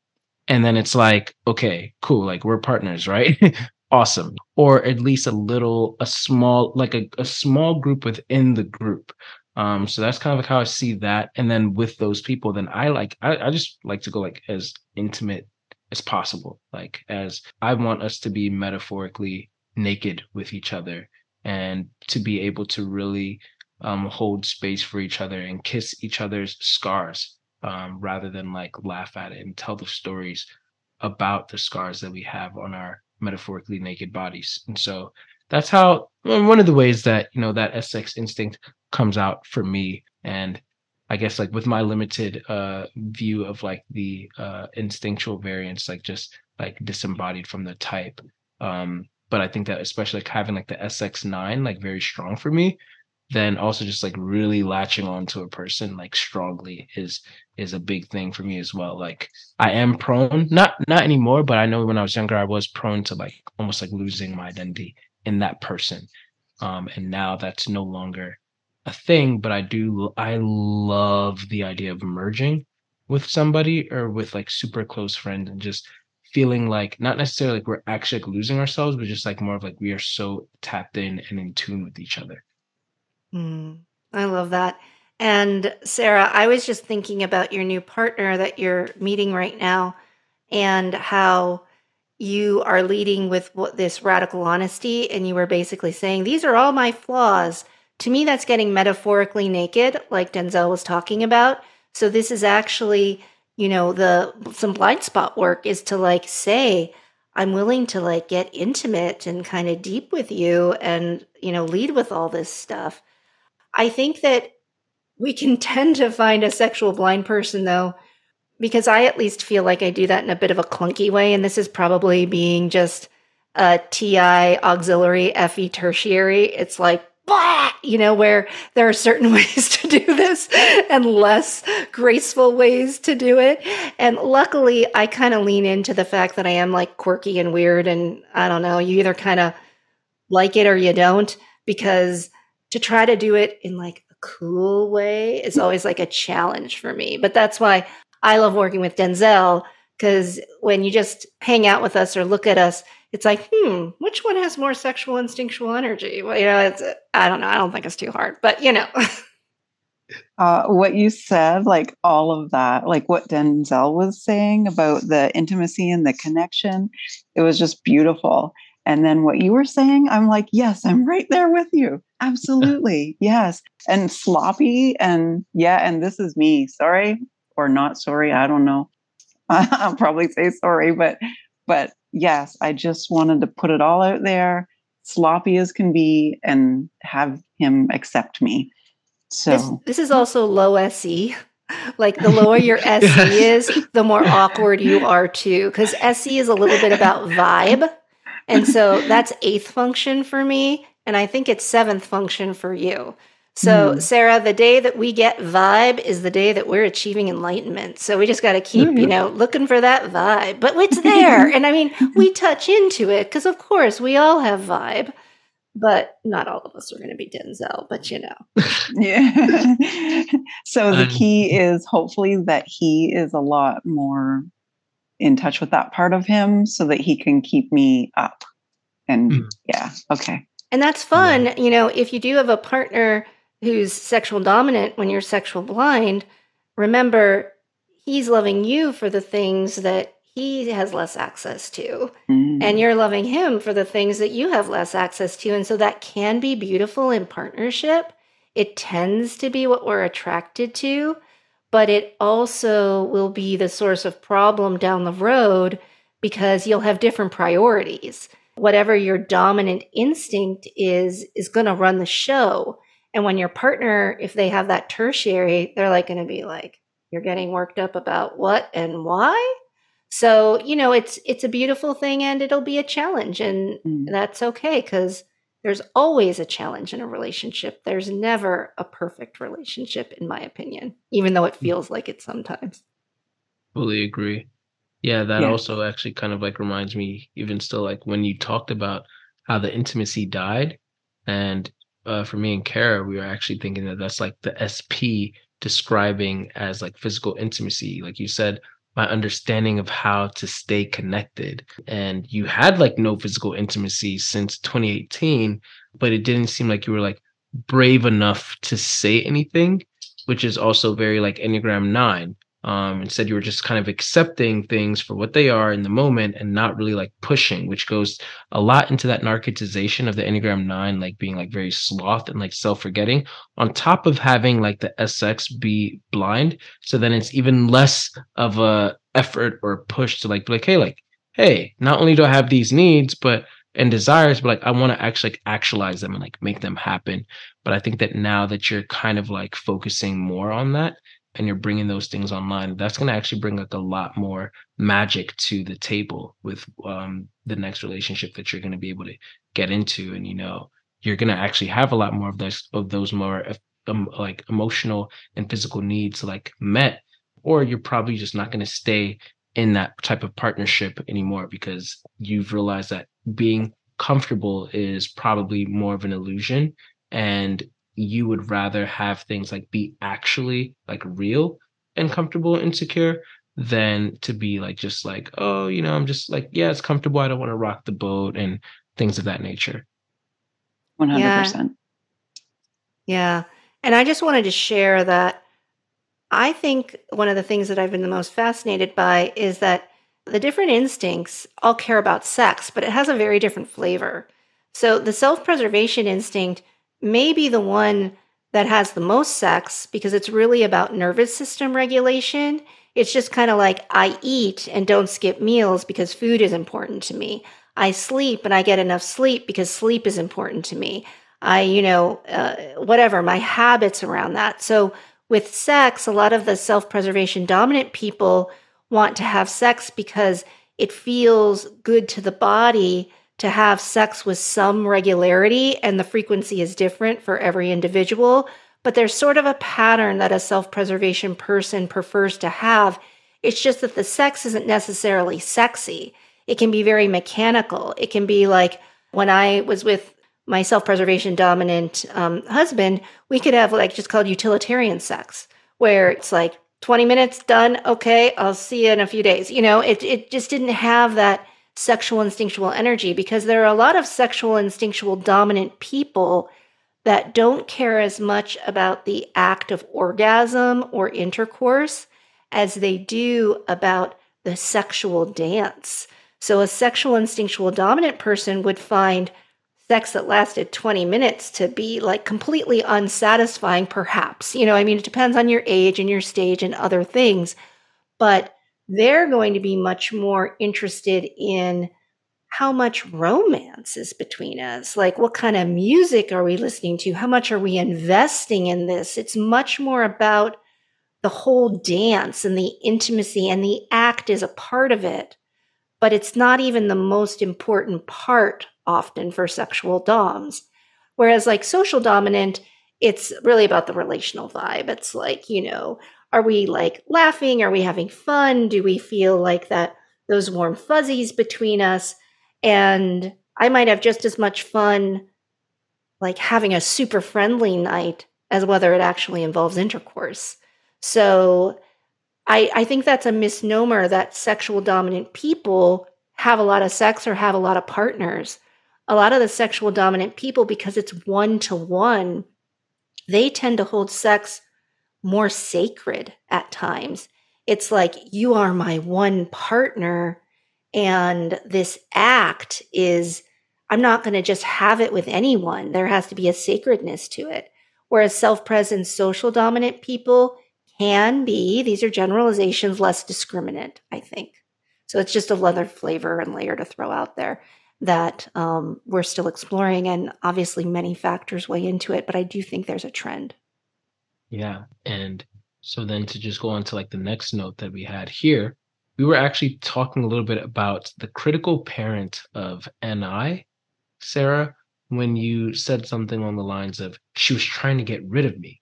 and then it's like, okay, cool, like we're partners, right? Awesome. Or at least a little, a small, like a, a small group within the group. Um, so that's kind of like how I see that. And then with those people, then I like, I, I just like to go like as intimate as possible. Like as I want us to be metaphorically naked with each other and to be able to really um, hold space for each other and kiss each other's scars, um, rather than like laugh at it and tell the stories about the scars that we have on our metaphorically naked bodies. And so that's how, well, one of the ways that, you know, that sex instinct comes out for me. And I guess like with my limited uh view of like the uh instinctual variants, like just like disembodied from the type. Um, but I think that especially like having like the S X nine like very strong for me, then also just like really latching on to a person like strongly is is a big thing for me as well. Like I am prone, not not anymore, but I know when I was younger I was prone to like almost like losing my identity in that person. Um, and now that's no longer a thing, but I do I love the idea of merging with somebody or with like super close friends and just feeling like not necessarily like we're actually like losing ourselves, but just like more of like we are so tapped in and in tune with each other. Mm, I love that. And Sarah, I was just thinking about your new partner that you're meeting right now and how you are leading with what this radical honesty. And you were basically saying, these are all my flaws. To me, that's getting metaphorically naked, like Denzel was talking about. So this is actually, you know, the some blind spot work is to like say, I'm willing to like get intimate and kind of deep with you and, you know, lead with all this stuff. I think that we can tend to find a sexual blind person, though, because I at least feel like I do that in a bit of a clunky way. And this is probably being just a T I auxiliary F E tertiary. It's like, blah, you know, where there are certain ways to do this and less graceful ways to do it. And luckily, I kind of lean into the fact that I am like quirky and weird. And I don't know, you either kind of like it or you don't, because to try to do it in like a cool way is always like a challenge for me. But that's why I love working with Denzel, because when you just hang out with us or look at us, it's like, hmm, which one has more sexual instinctual energy? Well, you know, it's, I don't know. I don't think it's too hard, but you know. Uh, what you said, like all of that, like what Denzel was saying about the intimacy and the connection, it was just beautiful. And then what you were saying, I'm like, yes, I'm right there with you. Absolutely. Yes. And sloppy. And yeah, and this is me. Sorry or not sorry. I don't know. I'll probably say sorry, but, but yes, I just wanted to put it all out there, sloppy as can be, and have him accept me. So this, this is also low S E. Like the lower your S E is, the more awkward you are too. Because S E is a little bit about vibe. And so that's eighth function for me. And I think it's seventh function for you. So, mm. Sarah, the day that we get vibe is the day that we're achieving enlightenment. So we just got to keep, mm-hmm. you know, looking for that vibe. But it's there. And I mean, we touch into it because, of course, we all have vibe. But not all of us are going to be Denzel, but you know. Yeah. So the key is hopefully that he is a lot more in touch with that part of him so that he can keep me up. And mm. yeah, okay. And that's fun. Yeah. You know, if you do have a partner who's sexual dominant when you're sexual blind, remember he's loving you for the things that he has less access to. Mm. And you're loving him for the things that you have less access to. And so that can be beautiful in partnership. It tends to be what we're attracted to, but it also will be the source of problem down the road because you'll have different priorities. Whatever your dominant instinct is, is going to run the show. And when your partner, if they have that tertiary, they're like going to be like, you're getting worked up about what and why? So, you know, it's it's a beautiful thing and it'll be a challenge. And mm. that's okay because there's always a challenge in a relationship. There's never a perfect relationship, in my opinion, even though it feels like it sometimes. Fully agree. Yeah, that yeah. also actually kind of like reminds me, even still, like when you talked about how the intimacy died. And uh, for me and Kara, we were actually thinking that that's like the S P describing as like physical intimacy. Like you said, my understanding of how to stay connected. And you had like no physical intimacy since twenty eighteen, but it didn't seem like you were like brave enough to say anything, which is also very like Enneagram nine. Um, instead, you were just kind of accepting things for what they are in the moment and not really like pushing, which goes a lot into that narcotization of the Enneagram nine, like being like very sloth and like self forgetting, on top of having like the S X be blind. So then it's even less of a effort or push to like be like, hey, like, hey, not only do I have these needs, but and desires, but like I want to actually like actualize them and like make them happen. But I think that now that you're kind of like focusing more on that and you're bringing those things online, that's going to actually bring like a lot more magic to the table with um, the next relationship that you're going to be able to get into. And, you know, you're going to actually have a lot more of those, of those more um, like emotional and physical needs like met, or you're probably just not going to stay in that type of partnership anymore because you've realized that being comfortable is probably more of an illusion, and you would rather have things like be actually like real and comfortable and secure than to be like just like, oh, you know, I'm just like, yeah, it's comfortable, I don't want to rock the boat and things of that nature. Yeah. one hundred percent. Yeah. And I just wanted to share that I think one of the things that I've been the most fascinated by is that the different instincts all care about sex, but it has a very different flavor. So the self preservation instinct may be the one that has the most sex because it's really about nervous system regulation. It's just kind of like I eat and don't skip meals because food is important to me. I sleep and I get enough sleep because sleep is important to me. I, you know, uh, whatever, my habits around that. So with sex, a lot of the self preservation dominant people want to have sex because it feels good to the body to have sex with some regularity, and the frequency is different for every individual. But there's sort of a pattern that a self preservation person prefers to have. It's just that the sex isn't necessarily sexy. It can be very mechanical. It can be like when I was with my self preservation dominant um, husband, we could have like just called utilitarian sex, where it's like twenty minutes done. Okay, I'll see you in a few days. You know, it, it just didn't have that sexual instinctual energy because there are a lot of sexual instinctual dominant people that don't care as much about the act of orgasm or intercourse as they do about the sexual dance. So a sexual instinctual dominant person would find sex that lasted twenty minutes to be like completely unsatisfying, perhaps. You know, I mean, it depends on your age and your stage and other things, but they're going to be much more interested in how much romance is between us. Like, what kind of music are we listening to? How much are we investing in this? It's much more about the whole dance and the intimacy, and the act is a part of it, but it's not even the most important part often for sexual doms. Whereas like social dominant, it's really about the relational vibe. It's like, you know, are we like laughing? Are we having fun? Do we feel like that those warm fuzzies between us? And I might have just as much fun like having a super friendly night as whether it actually involves intercourse. So I, I think that's a misnomer that sexual dominant people have a lot of sex or have a lot of partners. A lot of the sexual dominant people, because it's one to one, they tend to hold sex more sacred at times. It's like, you are my one partner, and this act is, I'm not going to just have it with anyone. There has to be a sacredness to it. Whereas self-present social dominant people can be, these are generalizations, less discriminant, I think. So it's just a leather flavor and layer to throw out there that um, we're still exploring. And obviously many factors weigh into it, but I do think there's a trend. Yeah. And so then to just go on to like the next note that we had here, we were actually talking a little bit about the critical parent of N I, Sarah, when you said something on the lines of she was trying to get rid of me.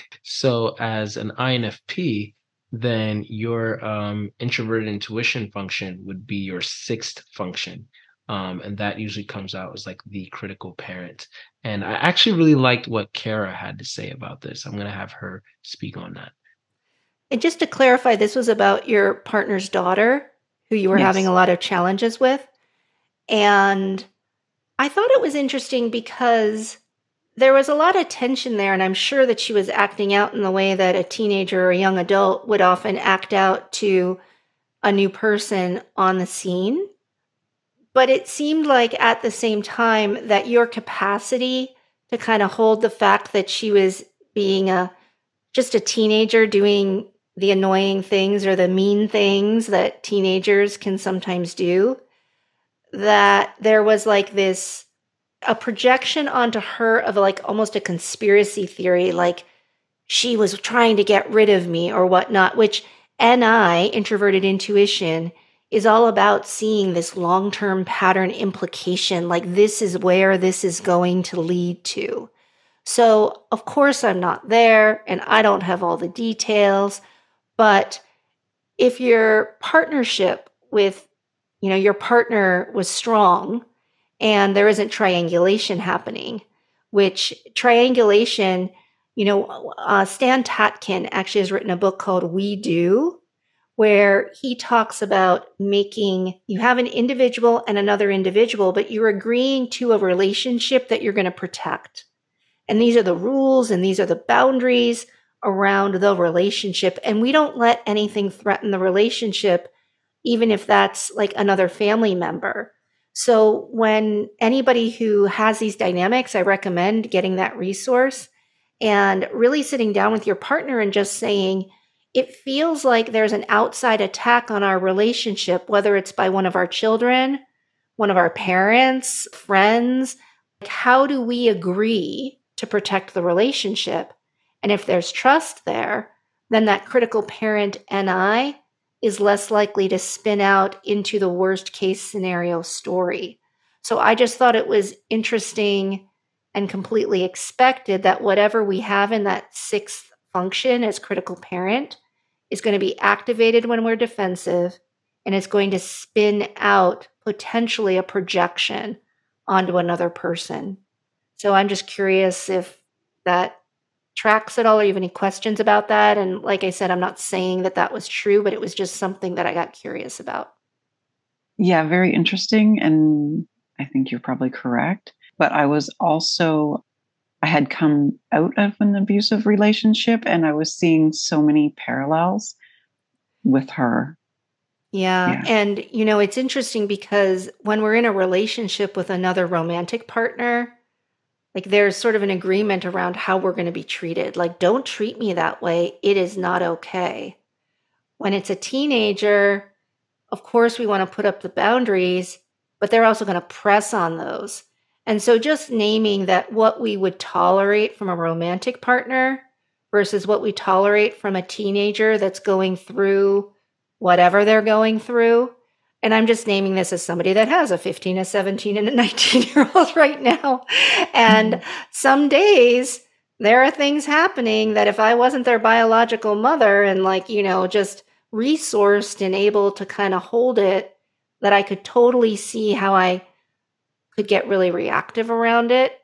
So as an I N F P, then your um, introverted intuition function would be your sixth function. Um, and that usually comes out as like the critical parent. And I actually really liked what Kara had to say about this. I'm going to have her speak on that. And just to clarify, this was about your partner's daughter who you were having Yes. a lot of challenges with. And I thought it was interesting because there was a lot of tension there, and I'm sure that she was acting out in the way that a teenager or a young adult would often act out to a new person on the scene. But it seemed like at the same time that your capacity to kind of hold the fact that she was being a just a teenager doing the annoying things or the mean things that teenagers can sometimes do, that there was like this a projection onto her of like almost a conspiracy theory, like she was trying to get rid of me or whatnot, which N I, introverted intuition, is all about seeing this long-term pattern implication, like this is where this is going to lead to. So, of course, I'm not there and I don't have all the details, but if your partnership with, you know, your partner was strong and there isn't triangulation happening, which triangulation, you know, uh, Stan Tatkin actually has written a book called We Do, where he talks about making, you have an individual and another individual, but you're agreeing to a relationship that you're going to protect. And these are the rules and these are the boundaries around the relationship. And we don't let anything threaten the relationship, even if that's like another family member. So when anybody who has these dynamics, I recommend getting that resource and really sitting down with your partner and just saying, it feels like there's an outside attack on our relationship, whether it's by one of our children, one of our parents, friends. How do we agree to protect the relationship? And if there's trust there, then that critical parent N I is less likely to spin out into the worst case scenario story. So I just thought it was interesting and completely expected that whatever we have in that sixth function as critical parent is going to be activated when we're defensive, and it's going to spin out potentially a projection onto another person. So I'm just curious if that tracks at all, or you have any questions about that. And like I said, I'm not saying that that was true, but it was just something that I got curious about. Yeah, very interesting. And I think you're probably correct. But I was also, I had come out of an abusive relationship and I was seeing so many parallels with her. Yeah. Yeah. And, you know, it's interesting because when we're in a relationship with another romantic partner, like there's sort of an agreement around how we're going to be treated. Like, don't treat me that way. It is not okay. When it's a teenager, of course, we want to put up the boundaries, but they're also going to press on those. And so just naming that what we would tolerate from a romantic partner versus what we tolerate from a teenager that's going through whatever they're going through. And I'm just naming this as somebody that has a fifteen, a seventeen, and a nineteen year old right now. And mm-hmm. some days there are things happening that if I wasn't their biological mother and like, you know, just resourced and able to kind of hold it, that I could totally see how I could get really reactive around it.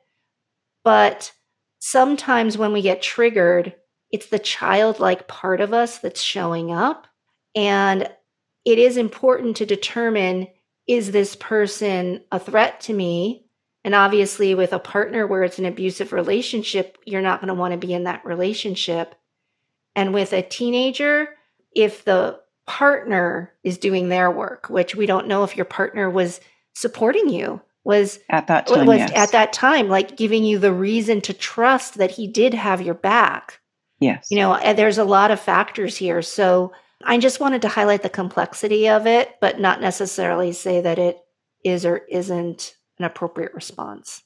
But sometimes when we get triggered, it's the childlike part of us that's showing up. And it is important to determine, is this person a threat to me? And obviously with a partner where it's an abusive relationship, you're not going to want to be in that relationship. And with a teenager, if the partner is doing their work, which we don't know if your partner was supporting you, was at that time, was yes. at that time, like giving you the reason to trust that he did have your back. Yes. You know, and there's a lot of factors here. So I just wanted to highlight the complexity of it, but not necessarily say that it is or isn't an appropriate response.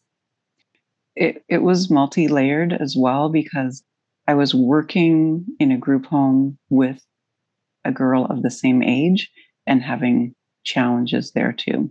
It it was multi-layered as well because I was working in a group home with a girl of the same age and having challenges there too.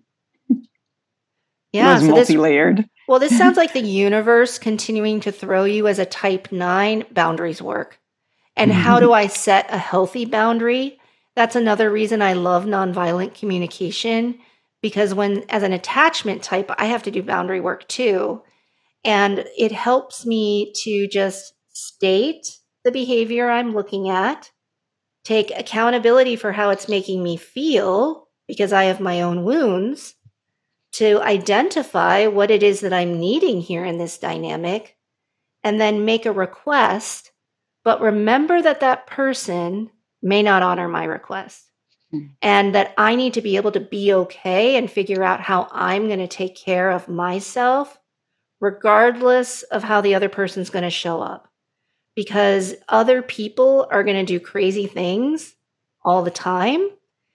Yeah, it was so multi-layered. This, well, this sounds like the universe continuing to throw you as a type nine boundaries work. And how do I set a healthy boundary? That's another reason I love nonviolent communication, because when, as an attachment type, I have to do boundary work too. And it helps me to just state the behavior I'm looking at take accountability for how it's making me feel because I have my own wounds, to identify what it is that I'm needing here in this dynamic, and then make a request. But remember that that person may not honor my request, Mm. and that I need to be able to be okay and figure out how I'm going to take care of myself, regardless of how the other person's going to show up. Because other people are going to do crazy things all the time.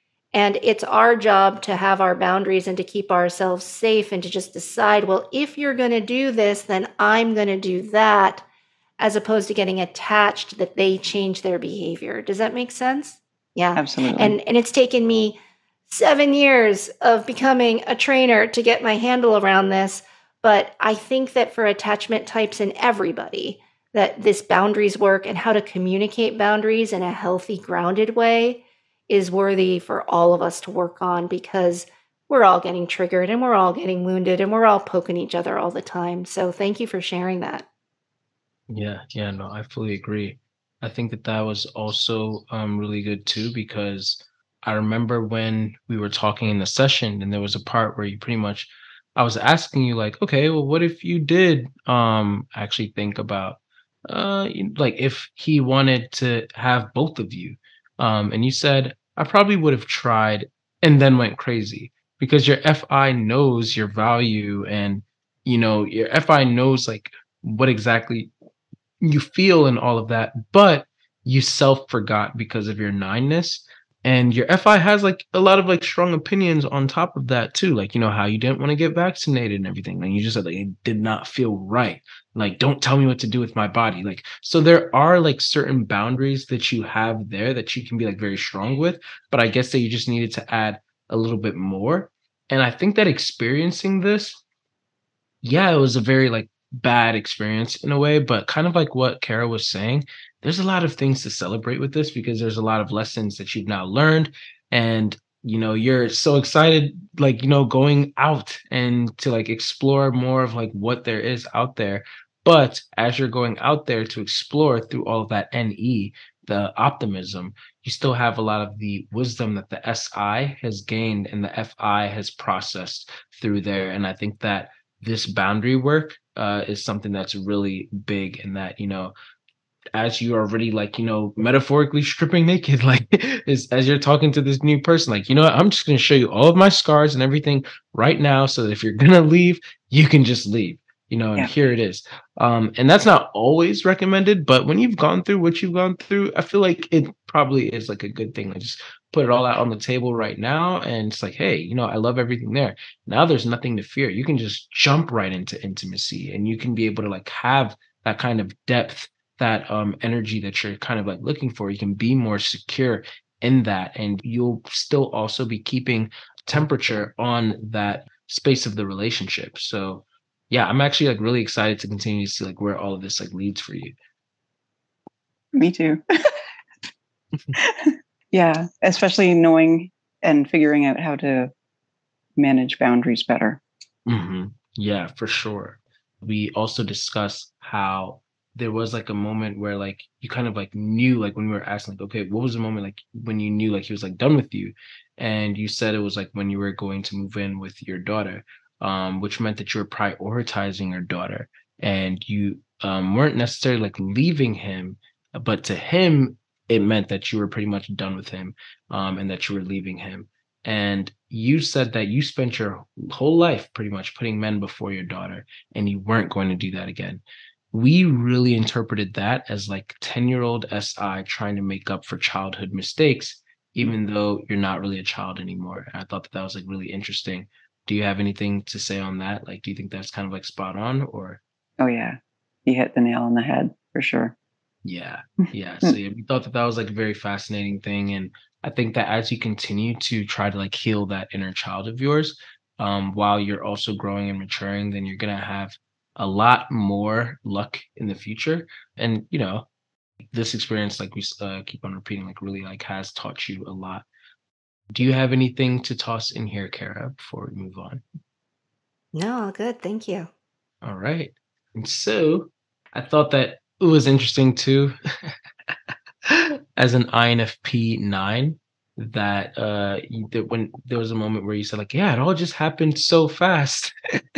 And it's our job to have our boundaries and to keep ourselves safe and to just decide, well, if you're going to do this, then I'm going to do that, as opposed to getting attached that they change their behavior. Does that make sense? Yeah. Absolutely. And and it's taken me seven years of becoming a trainer to get my handle around this. But I think that for attachment types and everybody, that this boundaries work and how to communicate boundaries in a healthy, grounded way is worthy for all of us to work on, because we're all getting triggered and we're all getting wounded and we're all poking each other all the time. So thank you for sharing that. Yeah, yeah, no, I fully agree. I think that that was also um, really good too, because I remember when we were talking in the session, and there was a part where you pretty much, I was asking you like, okay, well, what if you did um actually think about, uh, you- like if he wanted to have both of you, um, and you said I probably would have tried and then went crazy because your F I knows your value, and you know your F I knows like what exactly you feel and all of that, but you self forgot because of your nineness. And your F I has like a lot of like strong opinions on top of that too. Like, you know, how you didn't want to get vaccinated and everything. And you just said like it did not feel right. Like, don't tell me what to do with my body. Like, so there are like certain boundaries that you have there that you can be like very strong with. But I guess that you just needed to add a little bit more. And I think that experiencing this, yeah, it was a very like bad experience in a way, but kind of like what Kara was saying, there's a lot of things to celebrate with this because there's a lot of lessons that you've now learned. And you know, you're so excited, like, you know, going out and to like explore more of like what there is out there. But as you're going out there to explore through all of that N E, the optimism, you still have a lot of the wisdom that the S I has gained and the F I has processed through there. And I think that this boundary work uh, is something that's really big, in that, you know, as you are already like, you know, metaphorically stripping naked, like is as you're talking to this new person, like, you know what, I'm just gonna show you all of my scars and everything right now, so that if you're gonna leave, you can just leave, you know, and Yeah. here it is. Um, and that's not always recommended, but when you've gone through what you've gone through, I feel like it probably is like a good thing. Like just put it all out on the table right now, and it's like, hey, you know, I love everything there. Now there's nothing to fear. You can just jump right into intimacy, and you can be able to like have that kind of depth, that um energy that you're kind of like looking for. You can be more secure in that, and you'll still also be keeping temperature on that space of the relationship. So yeah, I'm actually like really excited to continue to see like where all of this like leads for you. Me too. Yeah, especially knowing and figuring out how to manage boundaries better. Hmm. Yeah, for sure. We also discussed how there was like a moment where like you kind of like knew, like when we were asking like, okay, what was the moment like when you knew like he was like done with you? And you said it was like when you were going to move in with your daughter, um, which meant that you were prioritizing your daughter, and you um, weren't necessarily like leaving him, but to him it meant that you were pretty much done with him, um, and that you were leaving him. And you said that you spent your whole life pretty much putting men before your daughter, and you weren't going to do that again. We really interpreted that as like ten year old S I trying to make up for childhood mistakes, even though you're not really a child anymore. And I thought that that was like really interesting. Do you have anything to say on that? Like, do you think that's kind of like spot on, or? Oh yeah, you hit the nail on the head for sure. Yeah, yeah. So yeah, we thought that that was like a very fascinating thing, and I think that as you continue to try to like heal that inner child of yours, um, while you're also growing and maturing, then you're gonna have a lot more luck in the future. And you know, this experience, like we s- uh, keep on repeating, like really like has taught you a lot. Do you have anything to toss in here, Kara, before we move on? No, all good. Thank you. All right. And so I thought that it was interesting too. as an I N F P nine that uh you, that when there was a moment where you said like, yeah, it all just happened so fast.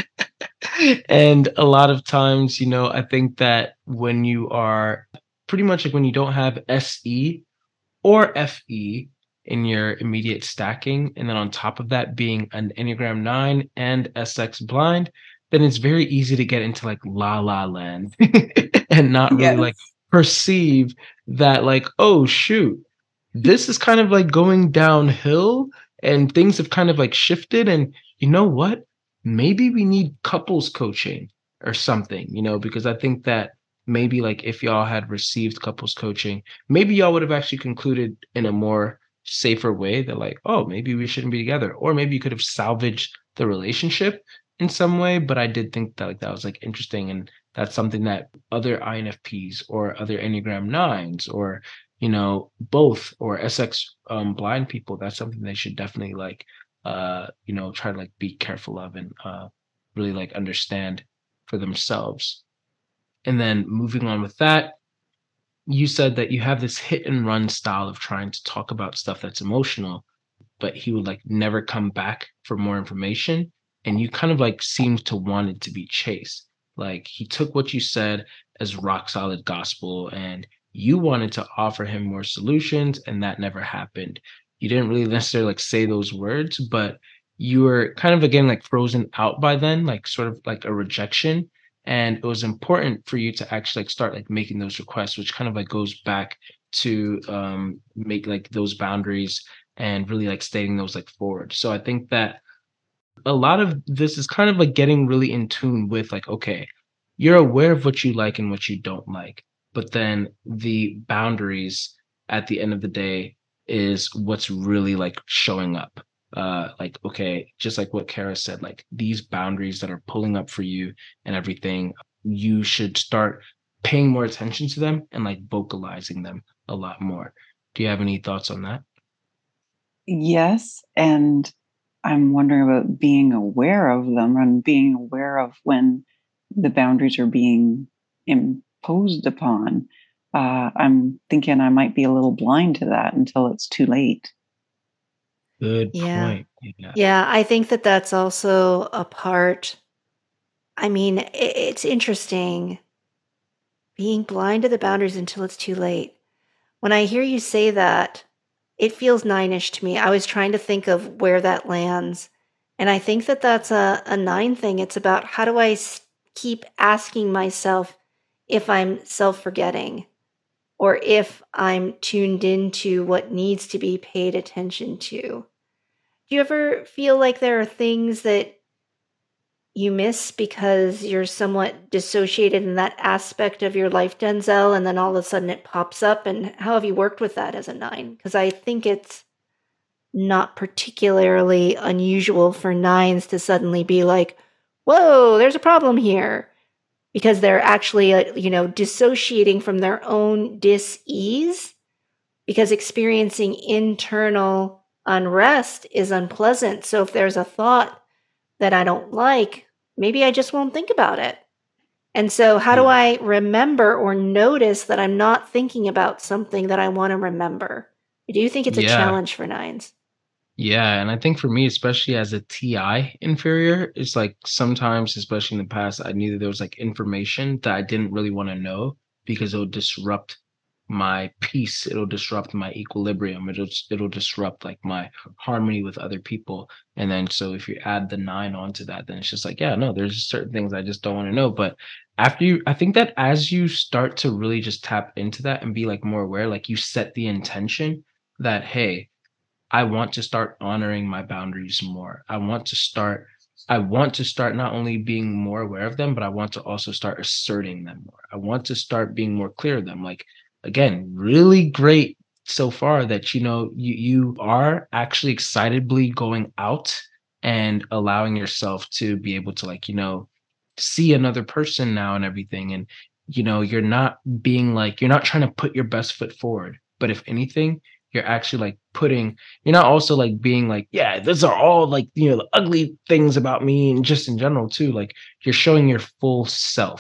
And a lot of times, you know, I think that when you are pretty much like when you don't have S E or F E in your immediate stacking, and then on top of that being an Enneagram nine and S X blind, then it's very easy to get into like la la land and not really like Yes. perceive that like, oh shoot, this is kind of like going downhill and things have kind of like shifted. And you know what? Maybe we need couples coaching or something, you know, because I think that maybe like if y'all had received couples coaching, maybe y'all would have actually concluded in a more safer way that like, oh, maybe we shouldn't be together. Or maybe you could have salvaged the relationship in some way. But I did think that like that was like interesting. And that's something that other I N F Ps or other Enneagram nines or you know, both or S X um, blind people, that's something they should definitely like, uh, you know, try to like be careful of and uh, really like understand for themselves. And then moving on with that, you said that you have this hit and run style of trying to talk about stuff that's emotional, but he would like never come back for more information. And you kind of like seemed to want it to be chased. Like he took what you said as rock solid gospel and you wanted to offer him more solutions, and that never happened. You didn't really necessarily like say those words, but you were kind of again like frozen out by then, like sort of like a rejection. And it was important for you to actually like start like making those requests, which kind of like goes back to um make like those boundaries and really like stating those like forward. So I think that a lot of this is kind of like getting really in tune with like, okay, you're aware of what you like and what you don't like, but then the boundaries at the end of the day is what's really like showing up. Uh, like, okay, just like what Kara said, like these boundaries that are pulling up for you and everything, you should start paying more attention to them and like vocalizing them a lot more. Do you have any thoughts on that? Yes. And I'm wondering about being aware of them and being aware of when the boundaries are being imposed upon. Uh, I'm thinking I might be a little blind to that until it's too late. Good Yeah. point. Yeah. Yeah, I think that that's also a part. I mean, i- it's interesting being blind to the boundaries until it's too late. When I hear you say that, it feels nine-ish to me. I was trying to think of where that lands. And I think that that's a, a nine thing. It's about how do I s- keep asking myself if I'm self forgetting or if I'm tuned into what needs to be paid attention to. Do you ever feel like there are things that you miss because you're somewhat dissociated in that aspect of your life, Denzel, and then all of a sudden it pops up? And how have you worked with that as a nine? Because I think it's not particularly unusual for nines to suddenly be like, whoa, there's a problem here. Because they're actually, uh, you know, dissociating from their own dis-ease because experiencing internal unrest is unpleasant. So if there's a thought that I don't like, maybe I just won't think about it. And so, how do Yeah. I remember or notice that I'm not thinking about something that I want to remember? I do think it's a Yeah. challenge for nines. Yeah, and I think for me, especially as a T I inferior, it's like sometimes, especially in the past, I knew that there was like information that I didn't really want to know because it'll disrupt my peace. It'll disrupt my equilibrium. It'll it'll disrupt like my harmony with other people. And then so if you add the nine onto that, then it's just like, yeah, no, there's just certain things I just don't want to know. But after you, I think that as you start to really just tap into that and be like more aware, like you set the intention that, hey, I want to start honoring my boundaries more. I want to start I want to start not only being more aware of them, but I want to also start asserting them more. I want to start being more clear of them. Like again, really great so far that you know you you are actually excitably going out and allowing yourself to be able to like, you know, see another person now and everything. And you know, you're not being like you're not trying to put your best foot forward. But if anything, you're actually like putting you're not also like being like, yeah, those are all like, you know, the ugly things about me and just in general too. Like you're showing your full self.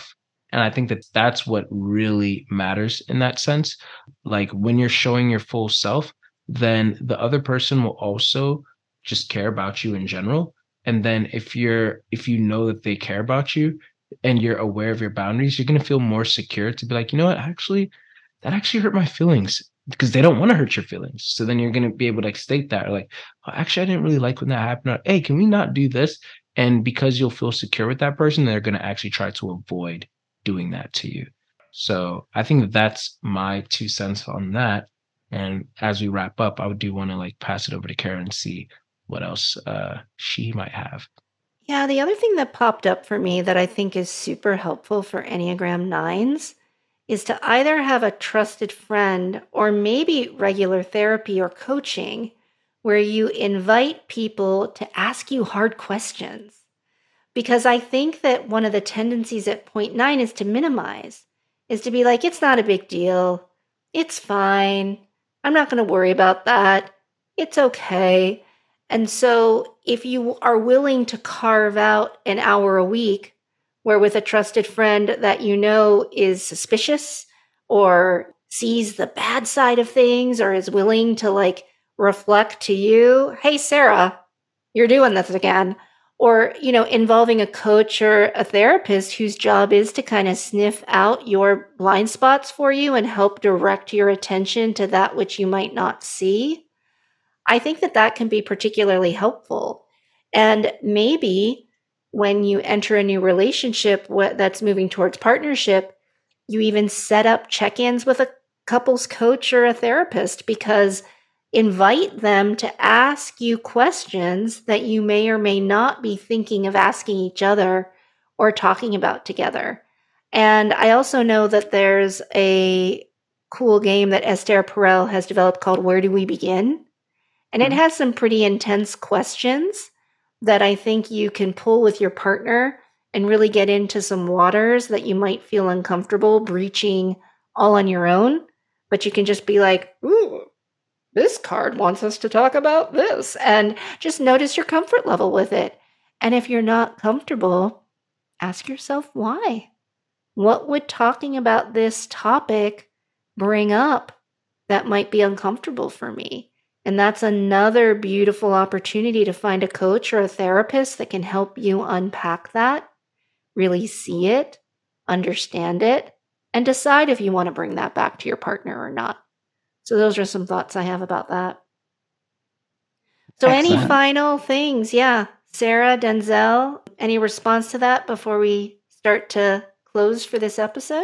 And I think that that's what really matters in that sense. Like when you're showing your full self, then the other person will also just care about you in general. And then if you're if you know that they care about you and you're aware of your boundaries, you're gonna feel more secure to be like, you know what, actually, that actually hurt my feelings because they don't want to hurt your feelings. So then you're gonna be able to like state that, or like, oh, actually, I didn't really like when that happened. Or, hey, can we not do this? And because you'll feel secure with that person, they're gonna actually try to avoid doing that to you. So I think that that's my two cents on that. And as we wrap up, I do want to like pass it over to Karen and see what else uh, she might have. Yeah, the other thing that popped up for me that I think is super helpful for Enneagram nines is to either have a trusted friend or maybe regular therapy or coaching where you invite people to ask you hard questions. Because I think that one of the tendencies at point nine is to minimize, is to be like, it's not a big deal. It's fine. I'm not going to worry about that. It's okay. And so if you are willing to carve out an hour a week where with a trusted friend that you know is suspicious or sees the bad side of things or is willing to like reflect to you, hey, Sarah, you're doing this again. Or, you know, involving a coach or a therapist whose job is to kind of sniff out your blind spots for you and help direct your attention to that which you might not see. I think that that can be particularly helpful. And maybe when you enter a new relationship that's moving towards partnership, you even set up check-ins with a couples coach or a therapist, because invite them to ask you questions that you may or may not be thinking of asking each other or talking about together. And I also know that there's a cool game that Esther Perel has developed called Where Do We Begin? And it has some pretty intense questions that I think you can pull with your partner and really get into some waters that you might feel uncomfortable breaching all on your own. But you can just be like, ooh, this card wants us to talk about this. And just notice your comfort level with it. And if you're not comfortable, ask yourself why. What would talking about this topic bring up that might be uncomfortable for me? And that's another beautiful opportunity to find a coach or a therapist that can help you unpack that, really see it, understand it, and decide if you want to bring that back to your partner or not. So those are some thoughts I have about that. So Excellent. Any final things? Yeah. Sarah, Denzel, any response to that before we start to close for this episode?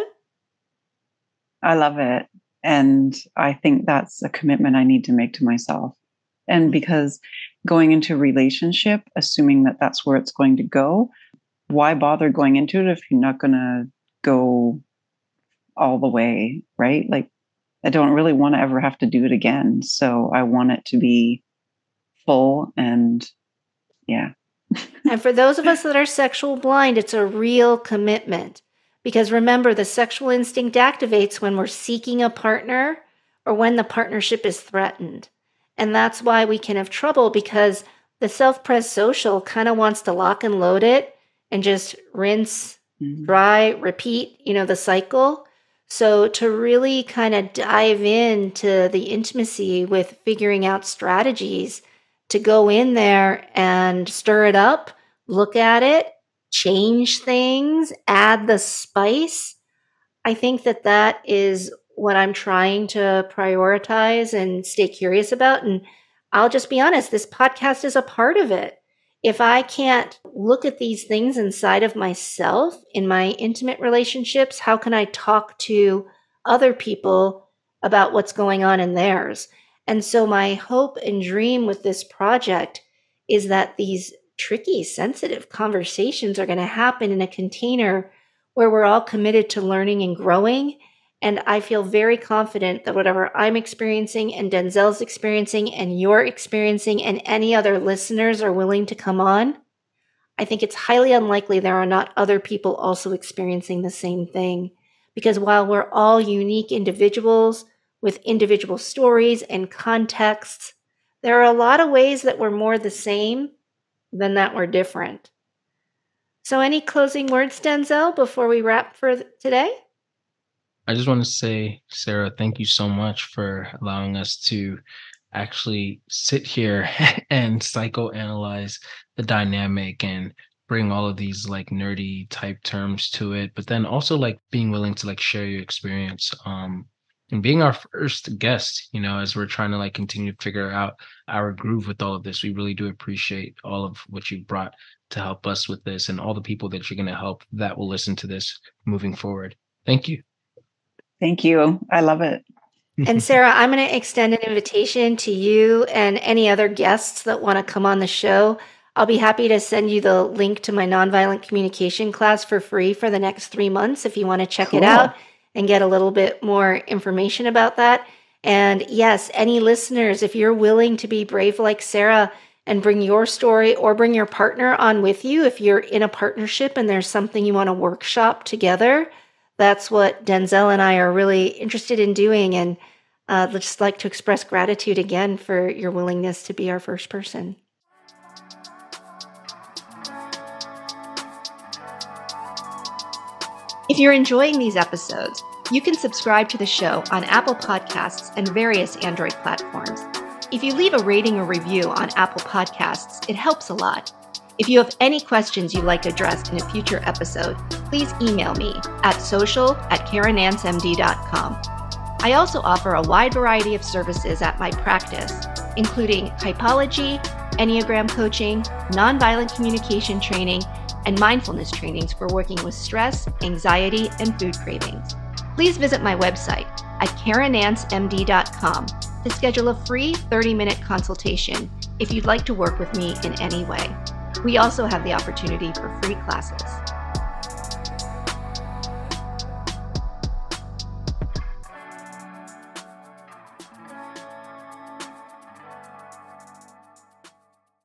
I love it. And I think that's a commitment I need to make to myself. And because going into a relationship, assuming that that's where it's going to go, why bother going into it if you're not going to go all the way, right? Like, I don't really want to ever have to do it again. So I want it to be full and yeah. And for those of us that are sexual blind, it's a real commitment. Because remember, the sexual instinct activates when we're seeking a partner or when the partnership is threatened. And that's why we can have trouble, because the self-pres social kind of wants to lock and load it and just rinse, mm-hmm. dry, repeat, you know, the cycle. So to really kind of dive into the intimacy with figuring out strategies to go in there and stir it up, look at it, change things, add the spice. I think that that is what I'm trying to prioritize and stay curious about. And I'll just be honest, this podcast is a part of it. If I can't look at these things inside of myself in my intimate relationships, how can I talk to other people about what's going on in theirs? And so my hope and dream with this project is that these tricky, sensitive conversations are going to happen in a container where we're all committed to learning and growing. And I feel very confident that whatever I'm experiencing and Denzel's experiencing and you're experiencing and any other listeners are willing to come on, I think it's highly unlikely there are not other people also experiencing the same thing. Because while we're all unique individuals with individual stories and contexts, there are a lot of ways that we're more the same than that we're different. So, any closing words, Denzel, before we wrap for th- today? I just want to say, Sarah, thank you so much for allowing us to actually sit here and psychoanalyze the dynamic and bring all of these like nerdy type terms to it, but then also like being willing to like share your experience. Um, and being our first guest, you know, as we're trying to like continue to figure out our groove with all of this, we really do appreciate all of what you brought to help us with this and all the people that you're going to help that will listen to this moving forward. Thank you. Thank you. I love it. And Sarah, I'm going to extend an invitation to you and any other guests that want to come on the show. I'll be happy to send you the link to my nonviolent communication class for free for the next three months if you want to check Cool. it out and get a little bit more information about that. And yes, any listeners, if you're willing to be brave like Sarah and bring your story or bring your partner on with you, if you're in a partnership and there's something you want to workshop together, that's what Denzel and I are really interested in doing. And uh, I'd just like to express gratitude again for your willingness to be our first person. If you're enjoying these episodes, you can subscribe to the show on Apple Podcasts and various Android platforms. If you leave a rating or review on Apple Podcasts, it helps a lot. If you have any questions you'd like addressed in a future episode, please email me at social at kara nance m d dot com. I also offer a wide variety of services at my practice, including typology, Enneagram coaching, nonviolent communication training, and mindfulness trainings for working with stress, anxiety, and food cravings. Please visit my website at kara nance m d dot com to schedule a free thirty-minute consultation if you'd like to work with me in any way. We also have the opportunity for free classes.